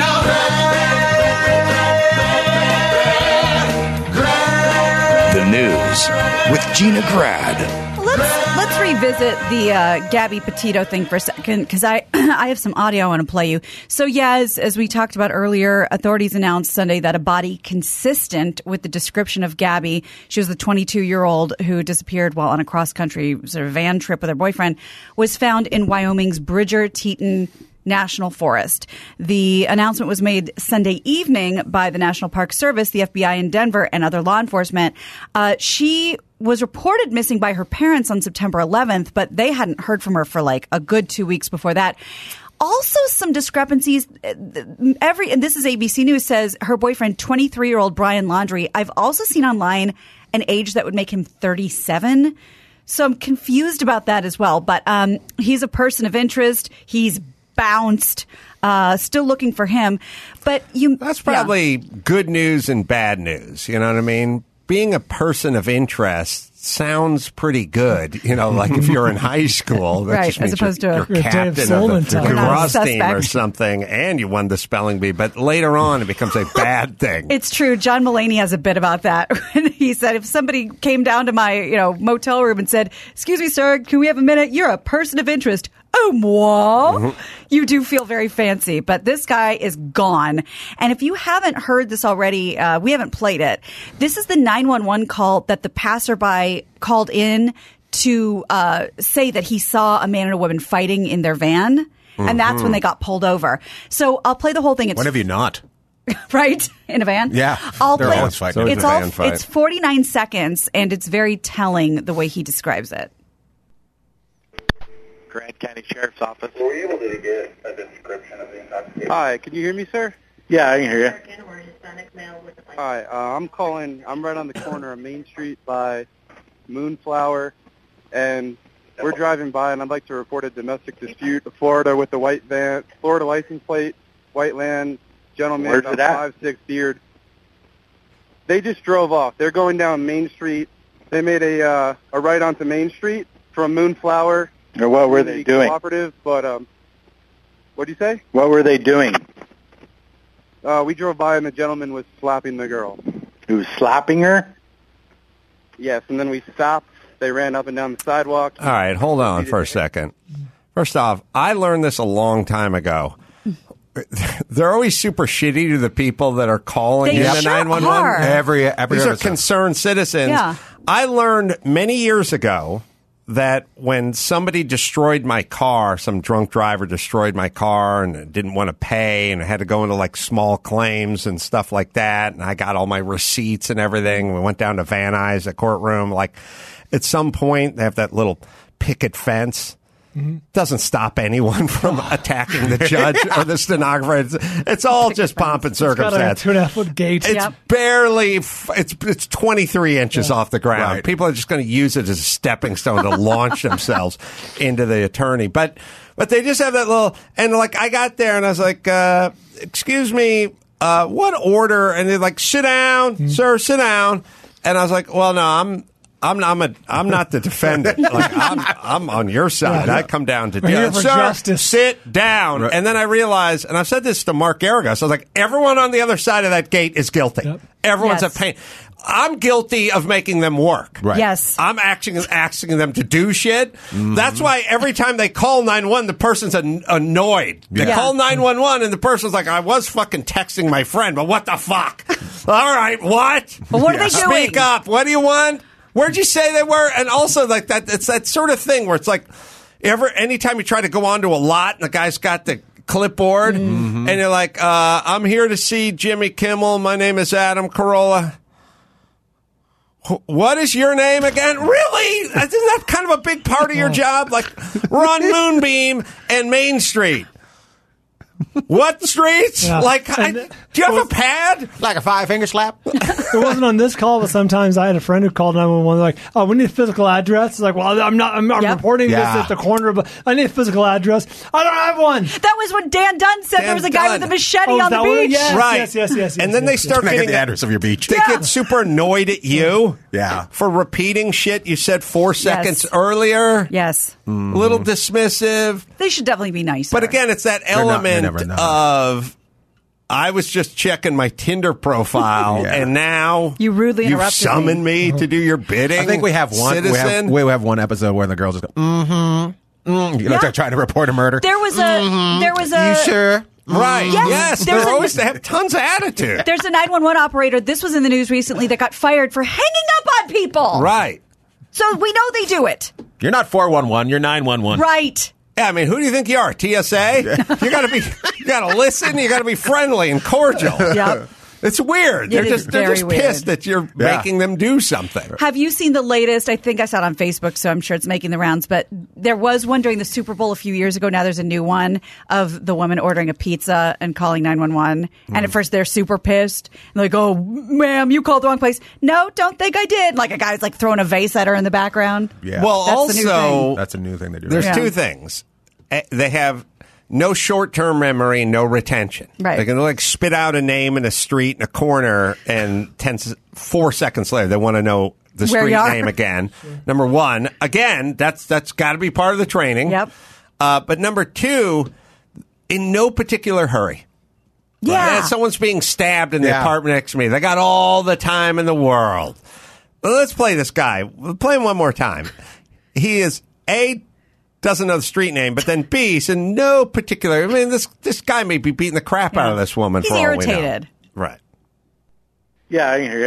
Grad, Grad. The news with Gina Grad. Let's let's revisit the uh, Gabby Petito thing for a second, because I I have some audio I want to play you. So yeah, as, as we talked about earlier, authorities announced Sunday that a body consistent with the description of Gabby, she was the twenty-two-year-old who disappeared while on a cross-country sort of van trip with her boyfriend, was found in Wyoming's Bridger-Teton National Forest. The announcement was made Sunday evening by the National Park Service, the F B I in Denver, and other law enforcement. Uh, she was reported missing by her parents on September eleventh, but they hadn't heard from her for like a good two weeks before that. Also, some discrepancies. Every and this is A B C News says her boyfriend, twenty-three-year-old Brian Laundrie. I've also seen online an age that would make him thirty-seven. So I'm confused about that as well. But um, he's a person of interest. He's bounced. Uh, still looking for him. But you That's probably yeah. good news and bad news. You know what I mean? being a person of interest sounds pretty good. You know, like if you're in high school, that Right, just means as opposed you're, to you're Dave captain Solomon of the type. You're not a lacrosse team or suspect. something, and you won the spelling bee. But later on, it becomes a bad thing. It's true. John Mulaney has a bit about that. He said, if somebody came down to my, you know, motel room and said, "Excuse me, sir, can we have a minute? You're a person of interest." Oh, moi. Mm-hmm. You do feel very fancy, but this guy is gone. And if you haven't heard this already, uh, we haven't played it. This is the nine one one call that the passerby called in to uh, say that he saw a man and a woman fighting in their van. Mm-hmm. And that's when they got pulled over. So I'll play the whole thing. It's When have you not? right in a van. Yeah, I'll they're play. always fighting. So It's a all. van fight. It's forty-nine seconds, and it's very telling the way he describes it. Grand County Sheriff's Office. Were you able to get a description of the intoxication? Hi, can you hear me, sir? Yeah, I can hear you. Hi, uh, I'm calling. I'm right on the corner of Main Street by Moonflower, and we're driving by, and I'd like to report a domestic dispute. Florida with the white van, Florida license plate, white land, gentleman, Where's about it at? five six beard. They just drove off. They're going down Main Street. They made a uh, a right onto Main Street from Moonflower. Or what were to they the doing? Cooperative, but um, what'd you say? What were they doing? Uh, we drove by, and the gentleman was slapping the girl. He was slapping her? Yes, and then we stopped. They ran up and down the sidewalk. All right, hold on for a second. First off, I learned this a long time ago. They're always super shitty to the people that are calling They in the sure nine one are. one. Every every These are episode. concerned citizens. Yeah. I learned many years ago that when somebody destroyed my car, some drunk driver destroyed my car and didn't want to pay and I had to go into like small claims and stuff like that. And I got all my receipts and everything. We went down to Van Nuys, the courtroom. Like at some point, they have that little picket fence. Mm-hmm. Doesn't stop anyone from attacking the judge or the stenographer. It's, it's all just pomp and It's got a circumstance. two and a half foot gate. It's Yep. barely, f- it's it's twenty-three inches off the ground. Right. People are just going to use it as a stepping stone to launch themselves into the attorney. But but they just have that little, and like I got there and I was like, uh, excuse me, uh, what order? And they're like, sit down, Mm-hmm. sir, sit down. And I was like, well, no, I'm. I'm I'm a I'm not the defendant. Like I'm I'm on your side. I come down to We're here deal. for Sir, justice. sit down. Right. And then I realized, and I've said this to Mark Garrigus, I was like, everyone on the other side of that gate is guilty. Yep. Everyone's Yes. a pain. I'm guilty of making them work. Right. Yes. I'm asking asking them to do shit. That's why every time they call nine one one, the person's an- annoyed. They Yeah. call nine one one, and the person's like, I was fucking texting my friend, but what the fuck? All right, what? But what are they doing? Speak up. What do you want? Where'd you say they were? And also, like that, it's that sort of thing where it's like, ever anytime you try to go onto a lot and the guy's got the clipboard, and you're like, uh, I'm here to see Jimmy Kimmel. My name is Adam Carolla. Wh- What is your name again? Really? Isn't that kind of a big part of your job? Like, we're on Moonbeam and Main Street. What streets? Yeah. Like, I, And- do you have a pad? Like a five finger slap? It wasn't on this call, but sometimes I had a friend who called nine one one. Like, oh, we need a physical address. It's like, well, I'm not. I'm, I'm Yep. reporting Yeah. this at the corner, but I need a physical address. I don't have one. That was when Dan Dunn said Dan there was a guy Dunn. with a machete Oh, is on the that what it- beach. yes, Right. yes, yes, yes, yes. And then they yes, start Can I get getting the address of your beach? They get super annoyed at you. Yeah. For repeating shit you said four seconds earlier. Yes. A little dismissive. They should definitely be nicer. But again, it's that They're not- they're element never not. of I was just checking my Tinder profile, Yeah. and now You rudely you've interrupted summoned me. to do your bidding. I think we have one. We have, Citizen. we have one episode where the girls just go, mm-hmm. Mm, you know, Yeah. they're trying to report a murder. there was a there was a you sure? Right. Yes, Yes. there's They're a- always, they have tons of attitude. there's a nine one one operator. This was in the news recently that got fired for hanging up on people. Right. So we know they do it. You're not four one one. You're nine one one. Right. Yeah, I mean, who do you think you are? T S A? You gotta be, you gotta listen. You gotta be friendly and cordial. Yep. It's weird. It they're is just they're very just weird. pissed that you're Yeah. making them do something. Have you seen the latest? I think I saw it on Facebook, so I'm sure it's making the rounds. But there was one during the Super Bowl a few years ago. Now there's a new one of the woman ordering a pizza and calling nine one one. And at first they're super pissed. And they're like, oh, ma'am, you called the wrong place. No, don't think I did. Like a guy's like throwing a vase at her in the background. Yeah. Well, That's the new also, thing. That's a new thing they do. there's Yeah. two things. Eh, They have no short-term memory, no retention. Right. They can like spit out a name in a street in a corner, and ten, four seconds later, they want to know the Where street you are. name again. Number one, again, that's that's got to be part of the training. Yep. Uh, but number two, in no particular hurry. Yeah. And someone's being stabbed in the Yeah. apartment next to me. They got all the time in the world. Well, let's play this guy. We'll play him one more time. He is A, doesn't know the street name, but then B, he's in no particular. I mean, this this guy may be beating the crap out of this woman. He's for all we know. irritated. Right. Yeah, I can hear you.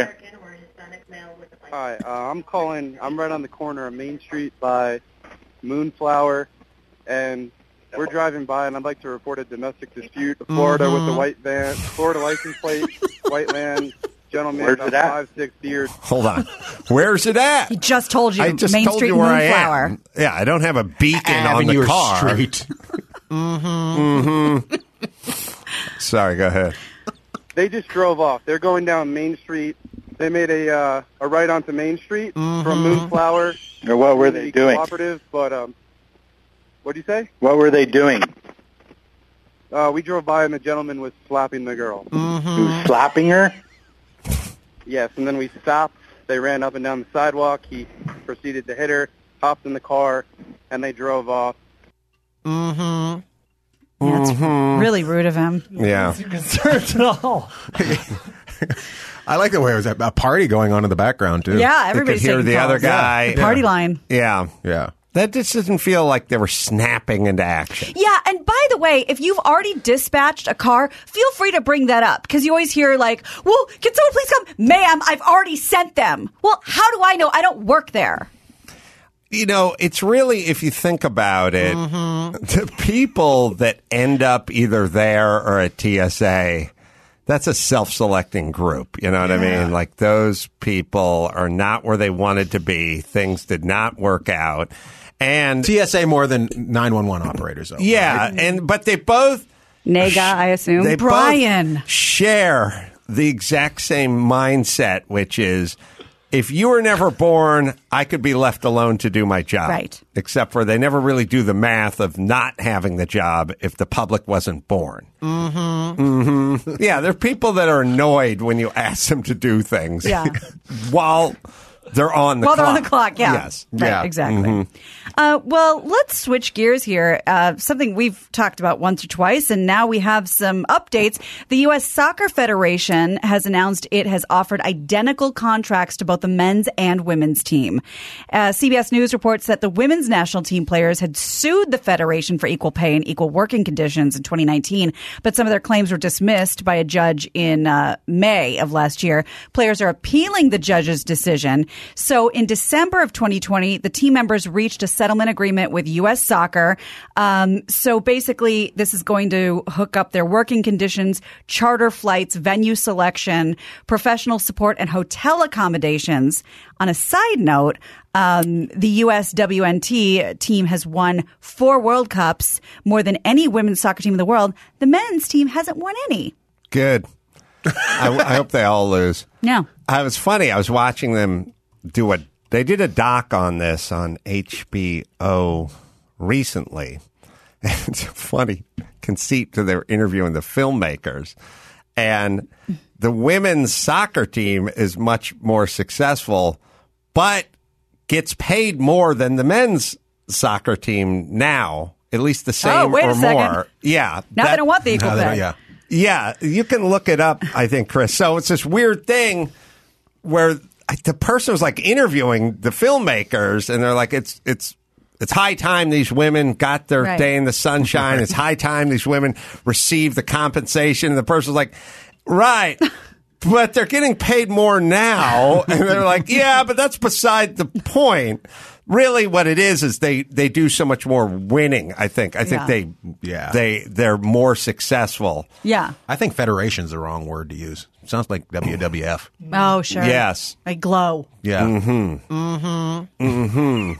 Hi, uh, I'm calling. I'm right on the corner of Main Street by Moonflower, and we're driving by, and I'd like to report a domestic dispute. Florida Mm-hmm. with the white van, Florida license plate, white van, gentleman, Where's about it at? five, six beers. Hold on. Where's it at? He just told you I just Main told Street you where I Moonflower. am. Yeah, I don't have a beacon on Avenue the car. Street. Mm-hmm. Sorry, go ahead. They just drove off. They're going down Main Street. They made a uh, a right onto Main Street from Moonflower. Or what were to they be doing? Cooperative, but um, what do you say? What were they doing? Uh, we drove by, and the gentleman was slapping the girl. He was slapping her? Yes, and then we stopped. They ran up and down the sidewalk. He proceeded to hit her, hopped in the car, and they drove off. Yeah, that's really rude of him. Yeah. Concerned at all. I like the way it was a party going on in the background, too. Yeah, You could everybody's hear taking the calls. other guy. Yeah. Party line. Yeah. Yeah. That just doesn't feel like they were snapping into action. Yeah, and by the way, if you've already dispatched a car, feel free to bring that up because you always hear like, "Well, can someone please come, ma'am? I've already sent them." Well, how do I know? I don't work there. You know, it's really, if you think about it, the people that end up either there or at T S A, that's a self-selecting group. You know what I mean? Like those people are not where they wanted to be. Things did not work out. And T S A more than nine one one operators, though. yeah, right? and but they both Nega, I assume. they Brian. both share the exact same mindset, which is if you were never born, I could be left alone to do my job. Right. Except for they never really do the math of not having the job if the public wasn't born. Mm-hmm. Mm-hmm. Yeah, there are people that are annoyed when you ask them to do things. Yeah. while they're on the While clock. they're on the clock, yeah. Yes. Right, Yeah. exactly. Mm-hmm. Uh, well, let's switch gears here. Uh, something we've talked about once or twice, and now we have some updates. The U S Soccer Federation has announced it has offered identical contracts to both the men's and women's team. Uh, C B S News reports that the women's national team players had sued the federation for equal pay and equal working conditions in twenty nineteen, but some of their claims were dismissed by a judge in uh, May of last year. Players are appealing the judge's decision. So in December of twenty twenty, the team members reached a settlement agreement with U S Soccer. Um, so basically, this is going to hook up their working conditions, charter flights, venue selection, professional support, and hotel accommodations. On a side note, um, the U S W N T team has won four World Cups, more than any women's soccer team in the world. The men's team hasn't won any. Good. I, I hope they all lose. No. I was funny. I was watching them do a. They did a doc on this on H B O recently. It's a funny conceit to their interviewing the filmmakers, and the women's soccer team is much more successful, but gets paid more than the men's soccer team now. At least the same Oh, wait a or second. more. Yeah. Now that- they don't want the equal No, they don't- pay. yeah. Yeah, you can look it up, I think, Chris. So it's this weird thing where the person was like interviewing the filmmakers, and they're like, "It's it's it's high time these women got their Right. day in the sunshine. It's high time these women receive the compensation." And the person's like, "Right." But they're getting paid more now. And they're like, yeah, but that's beside the point. Really what it is is they, they do so much more winning, I think. I think Yeah. they Yeah. they they're more successful. Yeah. I think federation's the wrong word to use. Sounds like W W F. Oh, sure. Yes. I glow. Yeah. Mm-hmm. Mm-hmm. Mm-hmm.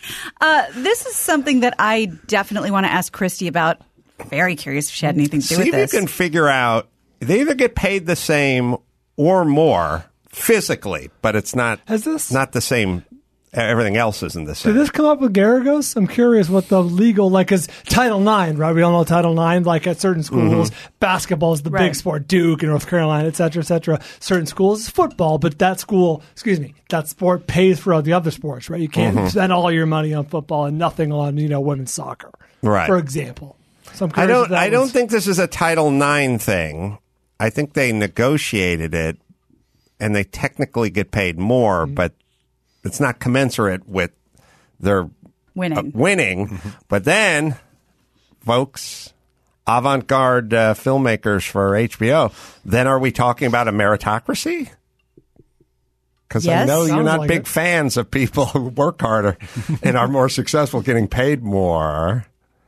Uh, this is something that I definitely want to ask Christy about. Very curious if she had anything to do See with if this. you can figure out they either get paid the same or more physically, but it's not Has this- not the same Everything else is in the Did Senate. this come up with Garagos? I'm curious what the legal, like, is Title nine, right? We all know Title nine, like at certain schools, Mm-hmm. basketball is the Right. big sport, Duke and North Carolina, et cetera, et cetera. Certain schools is football, but that school, excuse me, that sport pays for all the other sports, right? You can't Mm-hmm. spend all your money on football and nothing on, you know, women's soccer, Right. for example. So I'm I curious if don't. that I don't was- think this is a Title nine thing. I think they negotiated it, and they technically get paid more, Mm-hmm. but it's not commensurate with their Winning. uh, winning. But then, folks, avant-garde uh, filmmakers for H B O. Then are we talking about a meritocracy? Because I Yes. know you're Sounds not like big it. fans of people who work harder and are more successful getting paid more.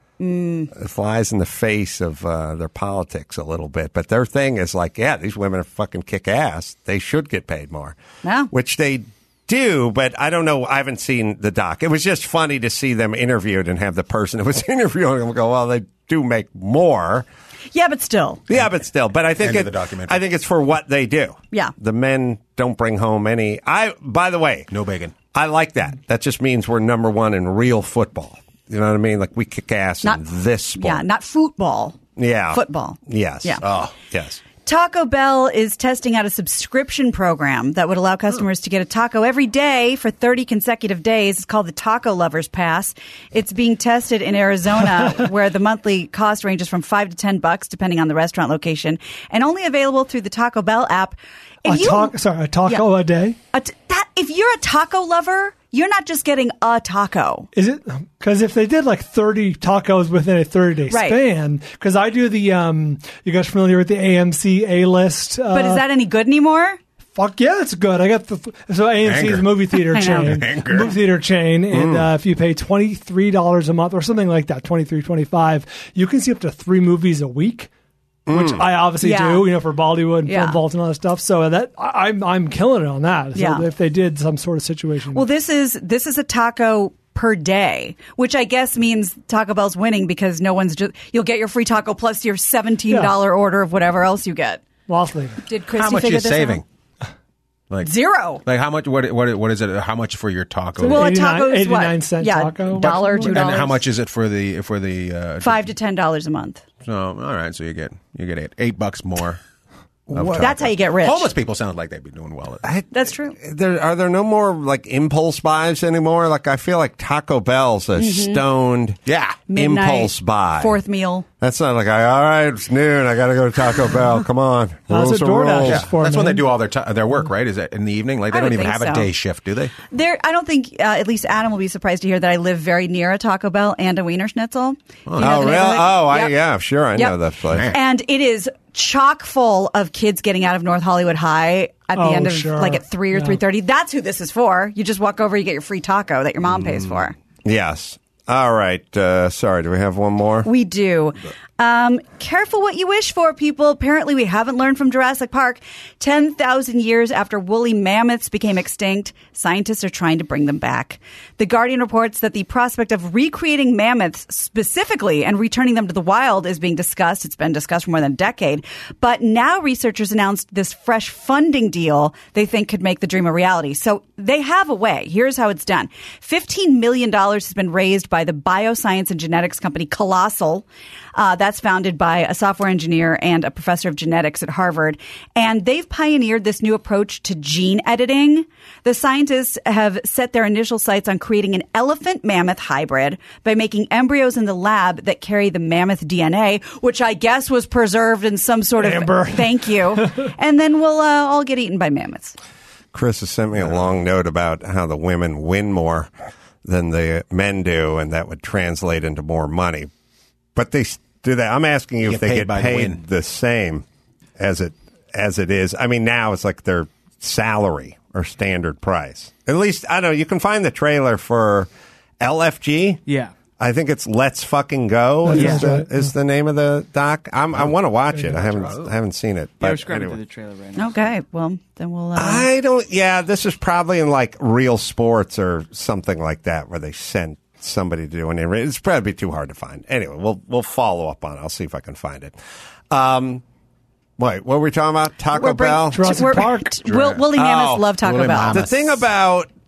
It flies in the face of uh, their politics a little bit. But their thing is like, yeah, these women are fucking kick ass. They should get paid more. Yeah. Which they do, but I don't know. I haven't seen the doc. It was just funny to see them interviewed and have the person who was interviewing them go, well, they do make more. Yeah, but still. Yeah, but still. But I think End of it, the documentary. I think it's for what they do. Yeah. The men don't bring home any. I. By the way, No bacon. I like that. That just means we're number one in real football. You know what I mean? Like we kick ass Not in this sport. Yeah, not football. Yeah. Football. Yes. Yeah. Oh, yes. Taco Bell is testing out a subscription program that would allow customers to get a taco every day for thirty consecutive days. It's called the Taco Lovers Pass. It's being tested in Arizona, where the monthly cost ranges from five to ten bucks, depending on the restaurant location, and only available through the Taco Bell app. If A you- taco, sorry, a taco Yeah. a day? a t- that, if you're a taco lover, you're not just getting a taco. Is it? Because if they did like thirty tacos within a thirty day Right. span, because I do the, um, you guys familiar with the A M C A list? Uh, But is that any good anymore? Fuck yeah, it's good. I got the so A M C is Anger. a movie theater I know. chain, Anger. movie theater chain, and uh, if you pay twenty three dollars a month or something like that, twenty three, twenty five, you can see up to three movies a week. Which I obviously Yeah. do, you know, for Bollywood and Yeah. Film Vault and all that stuff. So that I, I'm I'm killing it on that. So Yeah. if they did some sort of situation, Well, this is this is a taco per day, which I guess means Taco Bell's winning because no one's just you'll get your free taco plus your seventeen dollar order of whatever else you get. lost leader. Did Christy How much figure you this saving? out? Like Zero. Like how much? What? What? What is it? How much for your taco? Well, a eighty-nine taco is what? eighty-nine cent yeah, taco. dollar, And two and dollars. how much is it for the for the uh, Five to ten dollars a month. So all right, so you get you get eight, eight bucks more. of What? taco. That's how you get rich. Homeless people sound like they'd be doing well. At That's true. There, are there no more like impulse buys anymore? Like I feel like Taco Bell's a stoned yeah. Midnight, impulse buy. Fourth meal. That's not like I, all right, it's noon. I got to go to Taco Bell. Come on, That's rules what are DoorDash rules. is for, That's when man. they do all their t- their work, right? Is it in the evening? Like they I don't would even think have a so. day shift, do they? There, I don't think uh, at least Adam will be surprised to hear that I live very near a Taco Bell and a Wiener Schnitzel. Do you know Oh, the really? neighborhood? Oh, I, Yep. yeah, sure. I Yep. know that place. And it is chock full of kids getting out of North Hollywood High at the Oh, end of sure. like at three or Yeah. three thirty. That's who this is for. You just walk over, you get your free taco that your mom pays for. Yes. All right. Uh, sorry, do we have one more? We do. Um, careful what you wish for, people. Apparently, we haven't learned from Jurassic Park. ten thousand years after woolly mammoths became extinct, scientists are trying to bring them back. The Guardian reports that the prospect of recreating mammoths specifically and returning them to the wild is being discussed. It's been discussed for more than a decade. But now researchers announced this fresh funding deal they think could make the dream a reality. So they have a way. Here's how it's done. fifteen million dollars has been raised by the bioscience and genetics company Colossal. Uh, that's founded by a software engineer and a professor of genetics at Harvard. And they've pioneered this new approach to gene editing. The scientists have set their initial sights on creating an elephant mammoth hybrid by making embryos in the lab that carry the mammoth D N A, which I guess was preserved in some sort of Amber. thank you. And then we'll uh, all get eaten by mammoths. Chris has sent me a long note about how the women win more than the men do, and that would translate into more money. But they do that. I'm asking you Get if they paid get by the paid win. the same as it as it is. I mean, now it's like their salary or standard price. At least I don't know. You can find the trailer for L F G. Yeah. I think it's Let's Fucking Go. That Is, sounds the, right, yeah. is the name of the doc? I'm, I want to watch it. I haven't I haven't seen it. Yeah, we're But scrubbing anyway. through the trailer right now. Okay, well, then we'll... Uh, I don't. Yeah, this is probably in like Real Sports or something like that, where they sent somebody to do an interview. It's probably too hard to find. Anyway, we'll we'll follow up on it. I'll see if I can find it. Um, wait, what were we talking about? Taco we're bring- Bell. Jurassic we're- Park. Will, woolly mammoths Oh, love Taco woolly Bell. mammoths. The thing about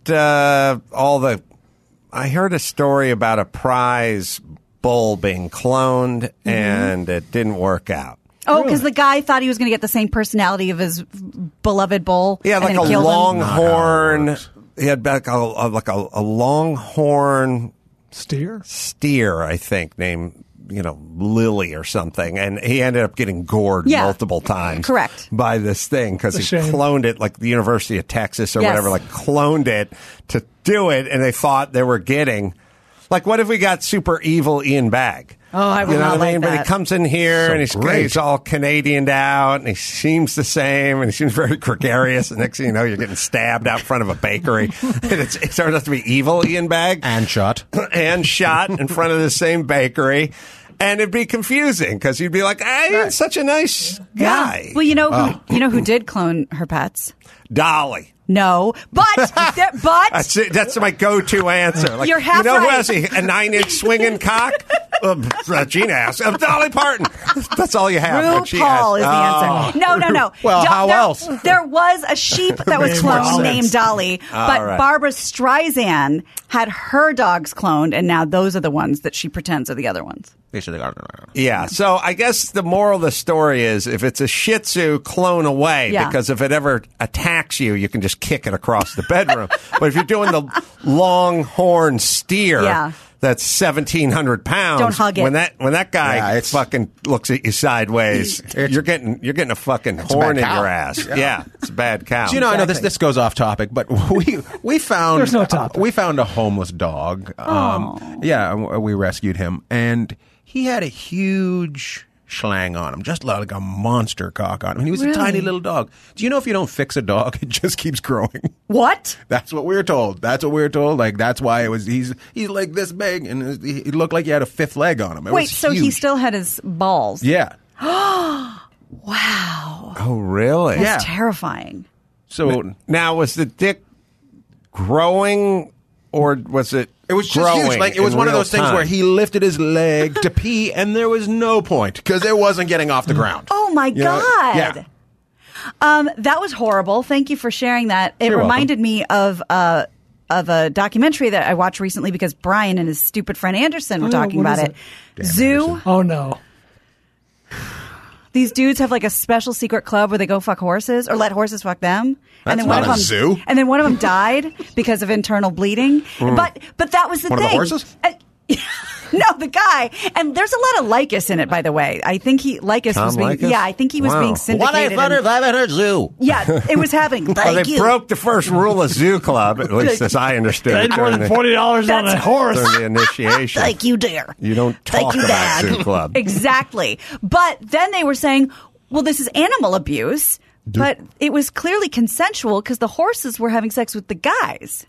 uh, all the. I heard a story about a prize bull being cloned, mm-hmm. and it didn't work out. Oh, because really? the guy thought he was going to get the same personality of his beloved bull. Yeah, like a longhorn. Him. He had like a, a like a, a longhorn steer. Steer, I think, named you know Lily or something, and he ended up getting gored yeah. multiple times. Correct. By this thing because he shame. cloned it, like the University of Texas or yes. whatever, like cloned it to do it, and they thought they were getting. Like, what if we got super evil Ian Bagg? Oh, I would you know not what I mean? like that. But he comes in here So and he's, great. he's all Canadianed out and he seems the same and he seems very gregarious. And next thing you know, you're getting stabbed out front of a bakery. And it's, it turns out to be evil Ian Bagg. And shot. and shot in front of the same bakery. And it'd be confusing because you'd be like, hey, he's such a nice guy. Yeah. Well, you know, oh. who, you know who did clone her pets? Dolly. No, but there, but that's it, that's my go-to answer. Like, you're half you know right. who has a, a nine-inch swinging cock? Um, uh, Gina asked. Uh, Dolly Parton. That's all you have. RuPaul what she has. is the Oh. answer. No, no, no. Well, Do- how there, else? There was a sheep that was Makes more cloned sense. named Dolly, but right. Barbara Streisand had her dogs cloned, and now those are the ones that she pretends are the other ones. Yeah, so I guess the moral of the story is if it's a Shih Tzu, clone away, Yeah. because if it ever attacks you, you can just kick it across the bedroom. But if you're doing the longhorn steer, Yeah. that's seventeen hundred pounds. Don't hug it. When that when that guy Yeah, it's- fucking looks at you sideways, you're getting you're getting a fucking a horn bad in cow. your ass. Yeah. Yeah. It's a bad cow. So, you know, I know this this goes off topic, but we we found There's no topic. we found a homeless dog. Um, yeah, and we rescued him, and he had a huge schlang on him, just like a monster cock on him. He was Really? a tiny little dog. Do you know if you don't fix a dog, it just keeps growing? What? That's what we were told. That's what we were told. Like that's why it was. He's he's like this big, and he he looked like he had a fifth leg on him. It Wait, was so he huge. still had his balls? Yeah. Wow. Oh, really? That's Yeah. terrifying. So Now, was the dick growing, or was it? it was just growing huge. Like it was in one of real those things time? where he lifted his leg to pee, and there was no point because it wasn't getting off the ground. Oh my You know? God. Yeah. Um, that was horrible. Thank you for sharing that. It You're reminded me of uh, of a documentary that I watched recently because Brian and his stupid friend Anderson were Oh, yeah, talking what about is it. Zoo. Oh no. These dudes have like a special secret club where they go fuck horses or let horses fuck them. That's and then one not of a them, zoo. And then one of them died because of internal bleeding. But but that was the One of the thing. horses? Uh, no, the guy. And there's a lot of Lycus in it, by the way. I think he Lycus Tom was being Lycus? yeah, I think he was Wow. being syndicated. and- five hundred zoo. yeah, it was happening. Well, Thank they you. broke the first rule of Zoo Club, at least as I understood it. Paid more during than the- forty dollars on a That's- horse. during the initiation. Thank you, dear. You don't Thank talk you, about Dad. Zoo Club. Exactly. But then they were saying, well, this is animal abuse, but it was clearly consensual because the horses were having sex with the guys.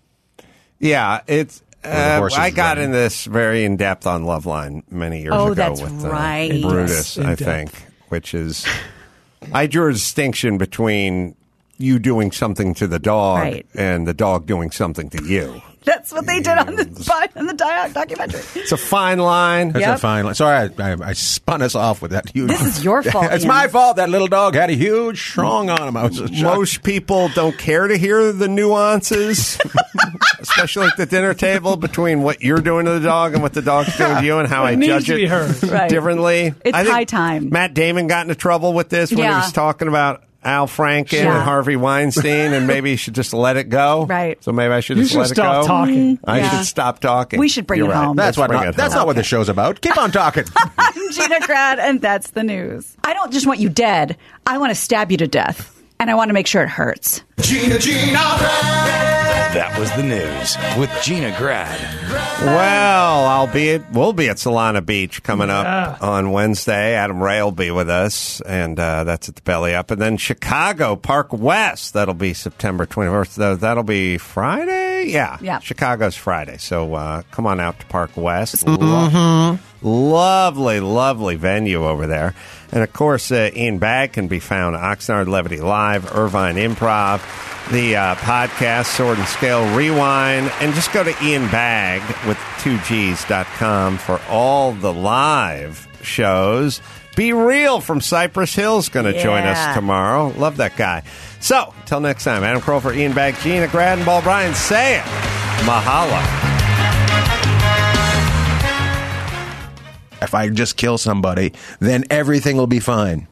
Yeah, it's. the Uh, horses I got running. in this very in depth on Loveline many years Oh, ago that's with uh, right. Brutus, Yes, I in think, which is. I drew a distinction between you doing something to the dog Right. and the dog doing something to you. That's what they did on the on the di- documentary. It's a fine line. That's Yep. a fine line. Sorry, I, I, I spun us off with that huge. This is your fault, it's Ian. my fault. That little dog had a huge strong on him. I was shocked. Most people don't care to hear the nuances, especially at the dinner table, between what you're doing to the dog and what the dog's doing to you, and how It I needs judge to be it heard. Right. differently. It's I think high time. Matt Damon got into trouble with this when he Yeah. was talking about Al Franken Yeah. and Harvey Weinstein, and maybe he should just let it go. Right. So maybe I should You just should let it stop go. talking. I Yeah. should stop talking. We should bring You're it right. home. That's Let's what. bring Not, it that's home. not what the show's about. Keep on talking. I'm Gina Grad, and that's the news. I don't just want you dead. I want to stab you to death, and I want to make sure it hurts. Gina, Gina, That was the news with Gina Grad. Well, I'll be at, we'll be at Solana Beach coming up Yeah. on Wednesday. Adam Ray will be with us, and uh, that's at the Belly Up. And then Chicago, Park West, that'll be September twenty-first. Though That'll be Friday? Yeah. Yeah. Chicago's Friday. So uh, come on out to Park West. Lo- lovely, lovely venue over there. And, of course, uh, Ian Bagg can be found Oxnard Levity Live, Irvine Improv, the uh, podcast, Sword and Scale Rewind, and just go to Ian Bagg with two G's dot com for all the live shows. Be Real from Cypress Hill's going to join Yeah. us tomorrow. Love that guy. So, until next time, Adam Carolla for Ian Bagg, Gina Grad, and Paul Bryan saying mahalo. If I just kill somebody, then everything will be fine.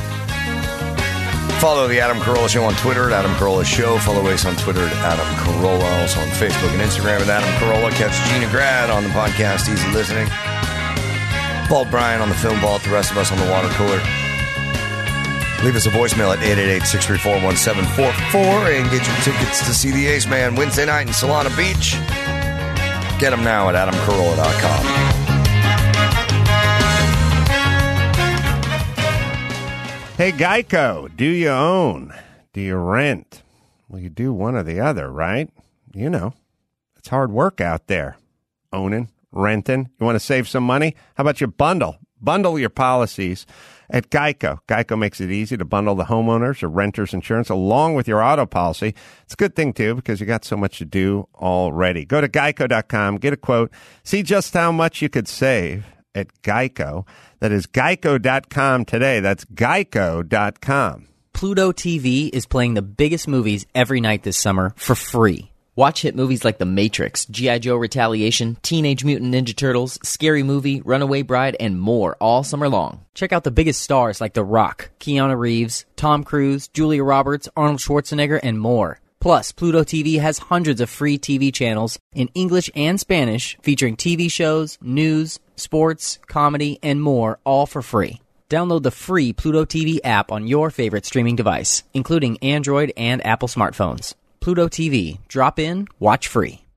Follow the Adam Carolla Show on Twitter at Adam Carolla Show. Follow Ace on Twitter at Adam Carolla. Also on Facebook and Instagram at Adam Carolla. Catch Gina Grad on the podcast. Easy listening. Bald Bryan on the Film Vault. The rest of us on the water cooler. Leave us a voicemail at eight eight eight, six three four, one seven four four and get your tickets to see the Ace Man Wednesday night in Solana Beach. Get them now at adam carolla dot com. Hey, Geico, do you own? Do you rent? Well, you do one or the other, right? You know, it's hard work out there. Owning, renting. You want to save some money? How about you bundle? Bundle your policies at Geico. Geico makes it easy to bundle the homeowners or renters insurance along with your auto policy. It's a good thing, too, because you got so much to do already. Go to geico dot com, get a quote, see just how much you could save at Geico. That is geico dot com today. That's geico dot com. Pluto T V is playing the biggest movies every night this summer for free. Watch hit movies like The Matrix, G I. Joe Retaliation, Teenage Mutant Ninja Turtles, Scary Movie, Runaway Bride, and more all summer long. Check out the biggest stars like The Rock, Keanu Reeves, Tom Cruise, Julia Roberts, Arnold Schwarzenegger, and more. Plus, Pluto T V has hundreds of free T V channels in English and Spanish featuring T V shows, news, sports, comedy, and more, all for free. Download the free Pluto T V app on your favorite streaming device, including Android and Apple smartphones. Pluto T V. Drop in, watch free.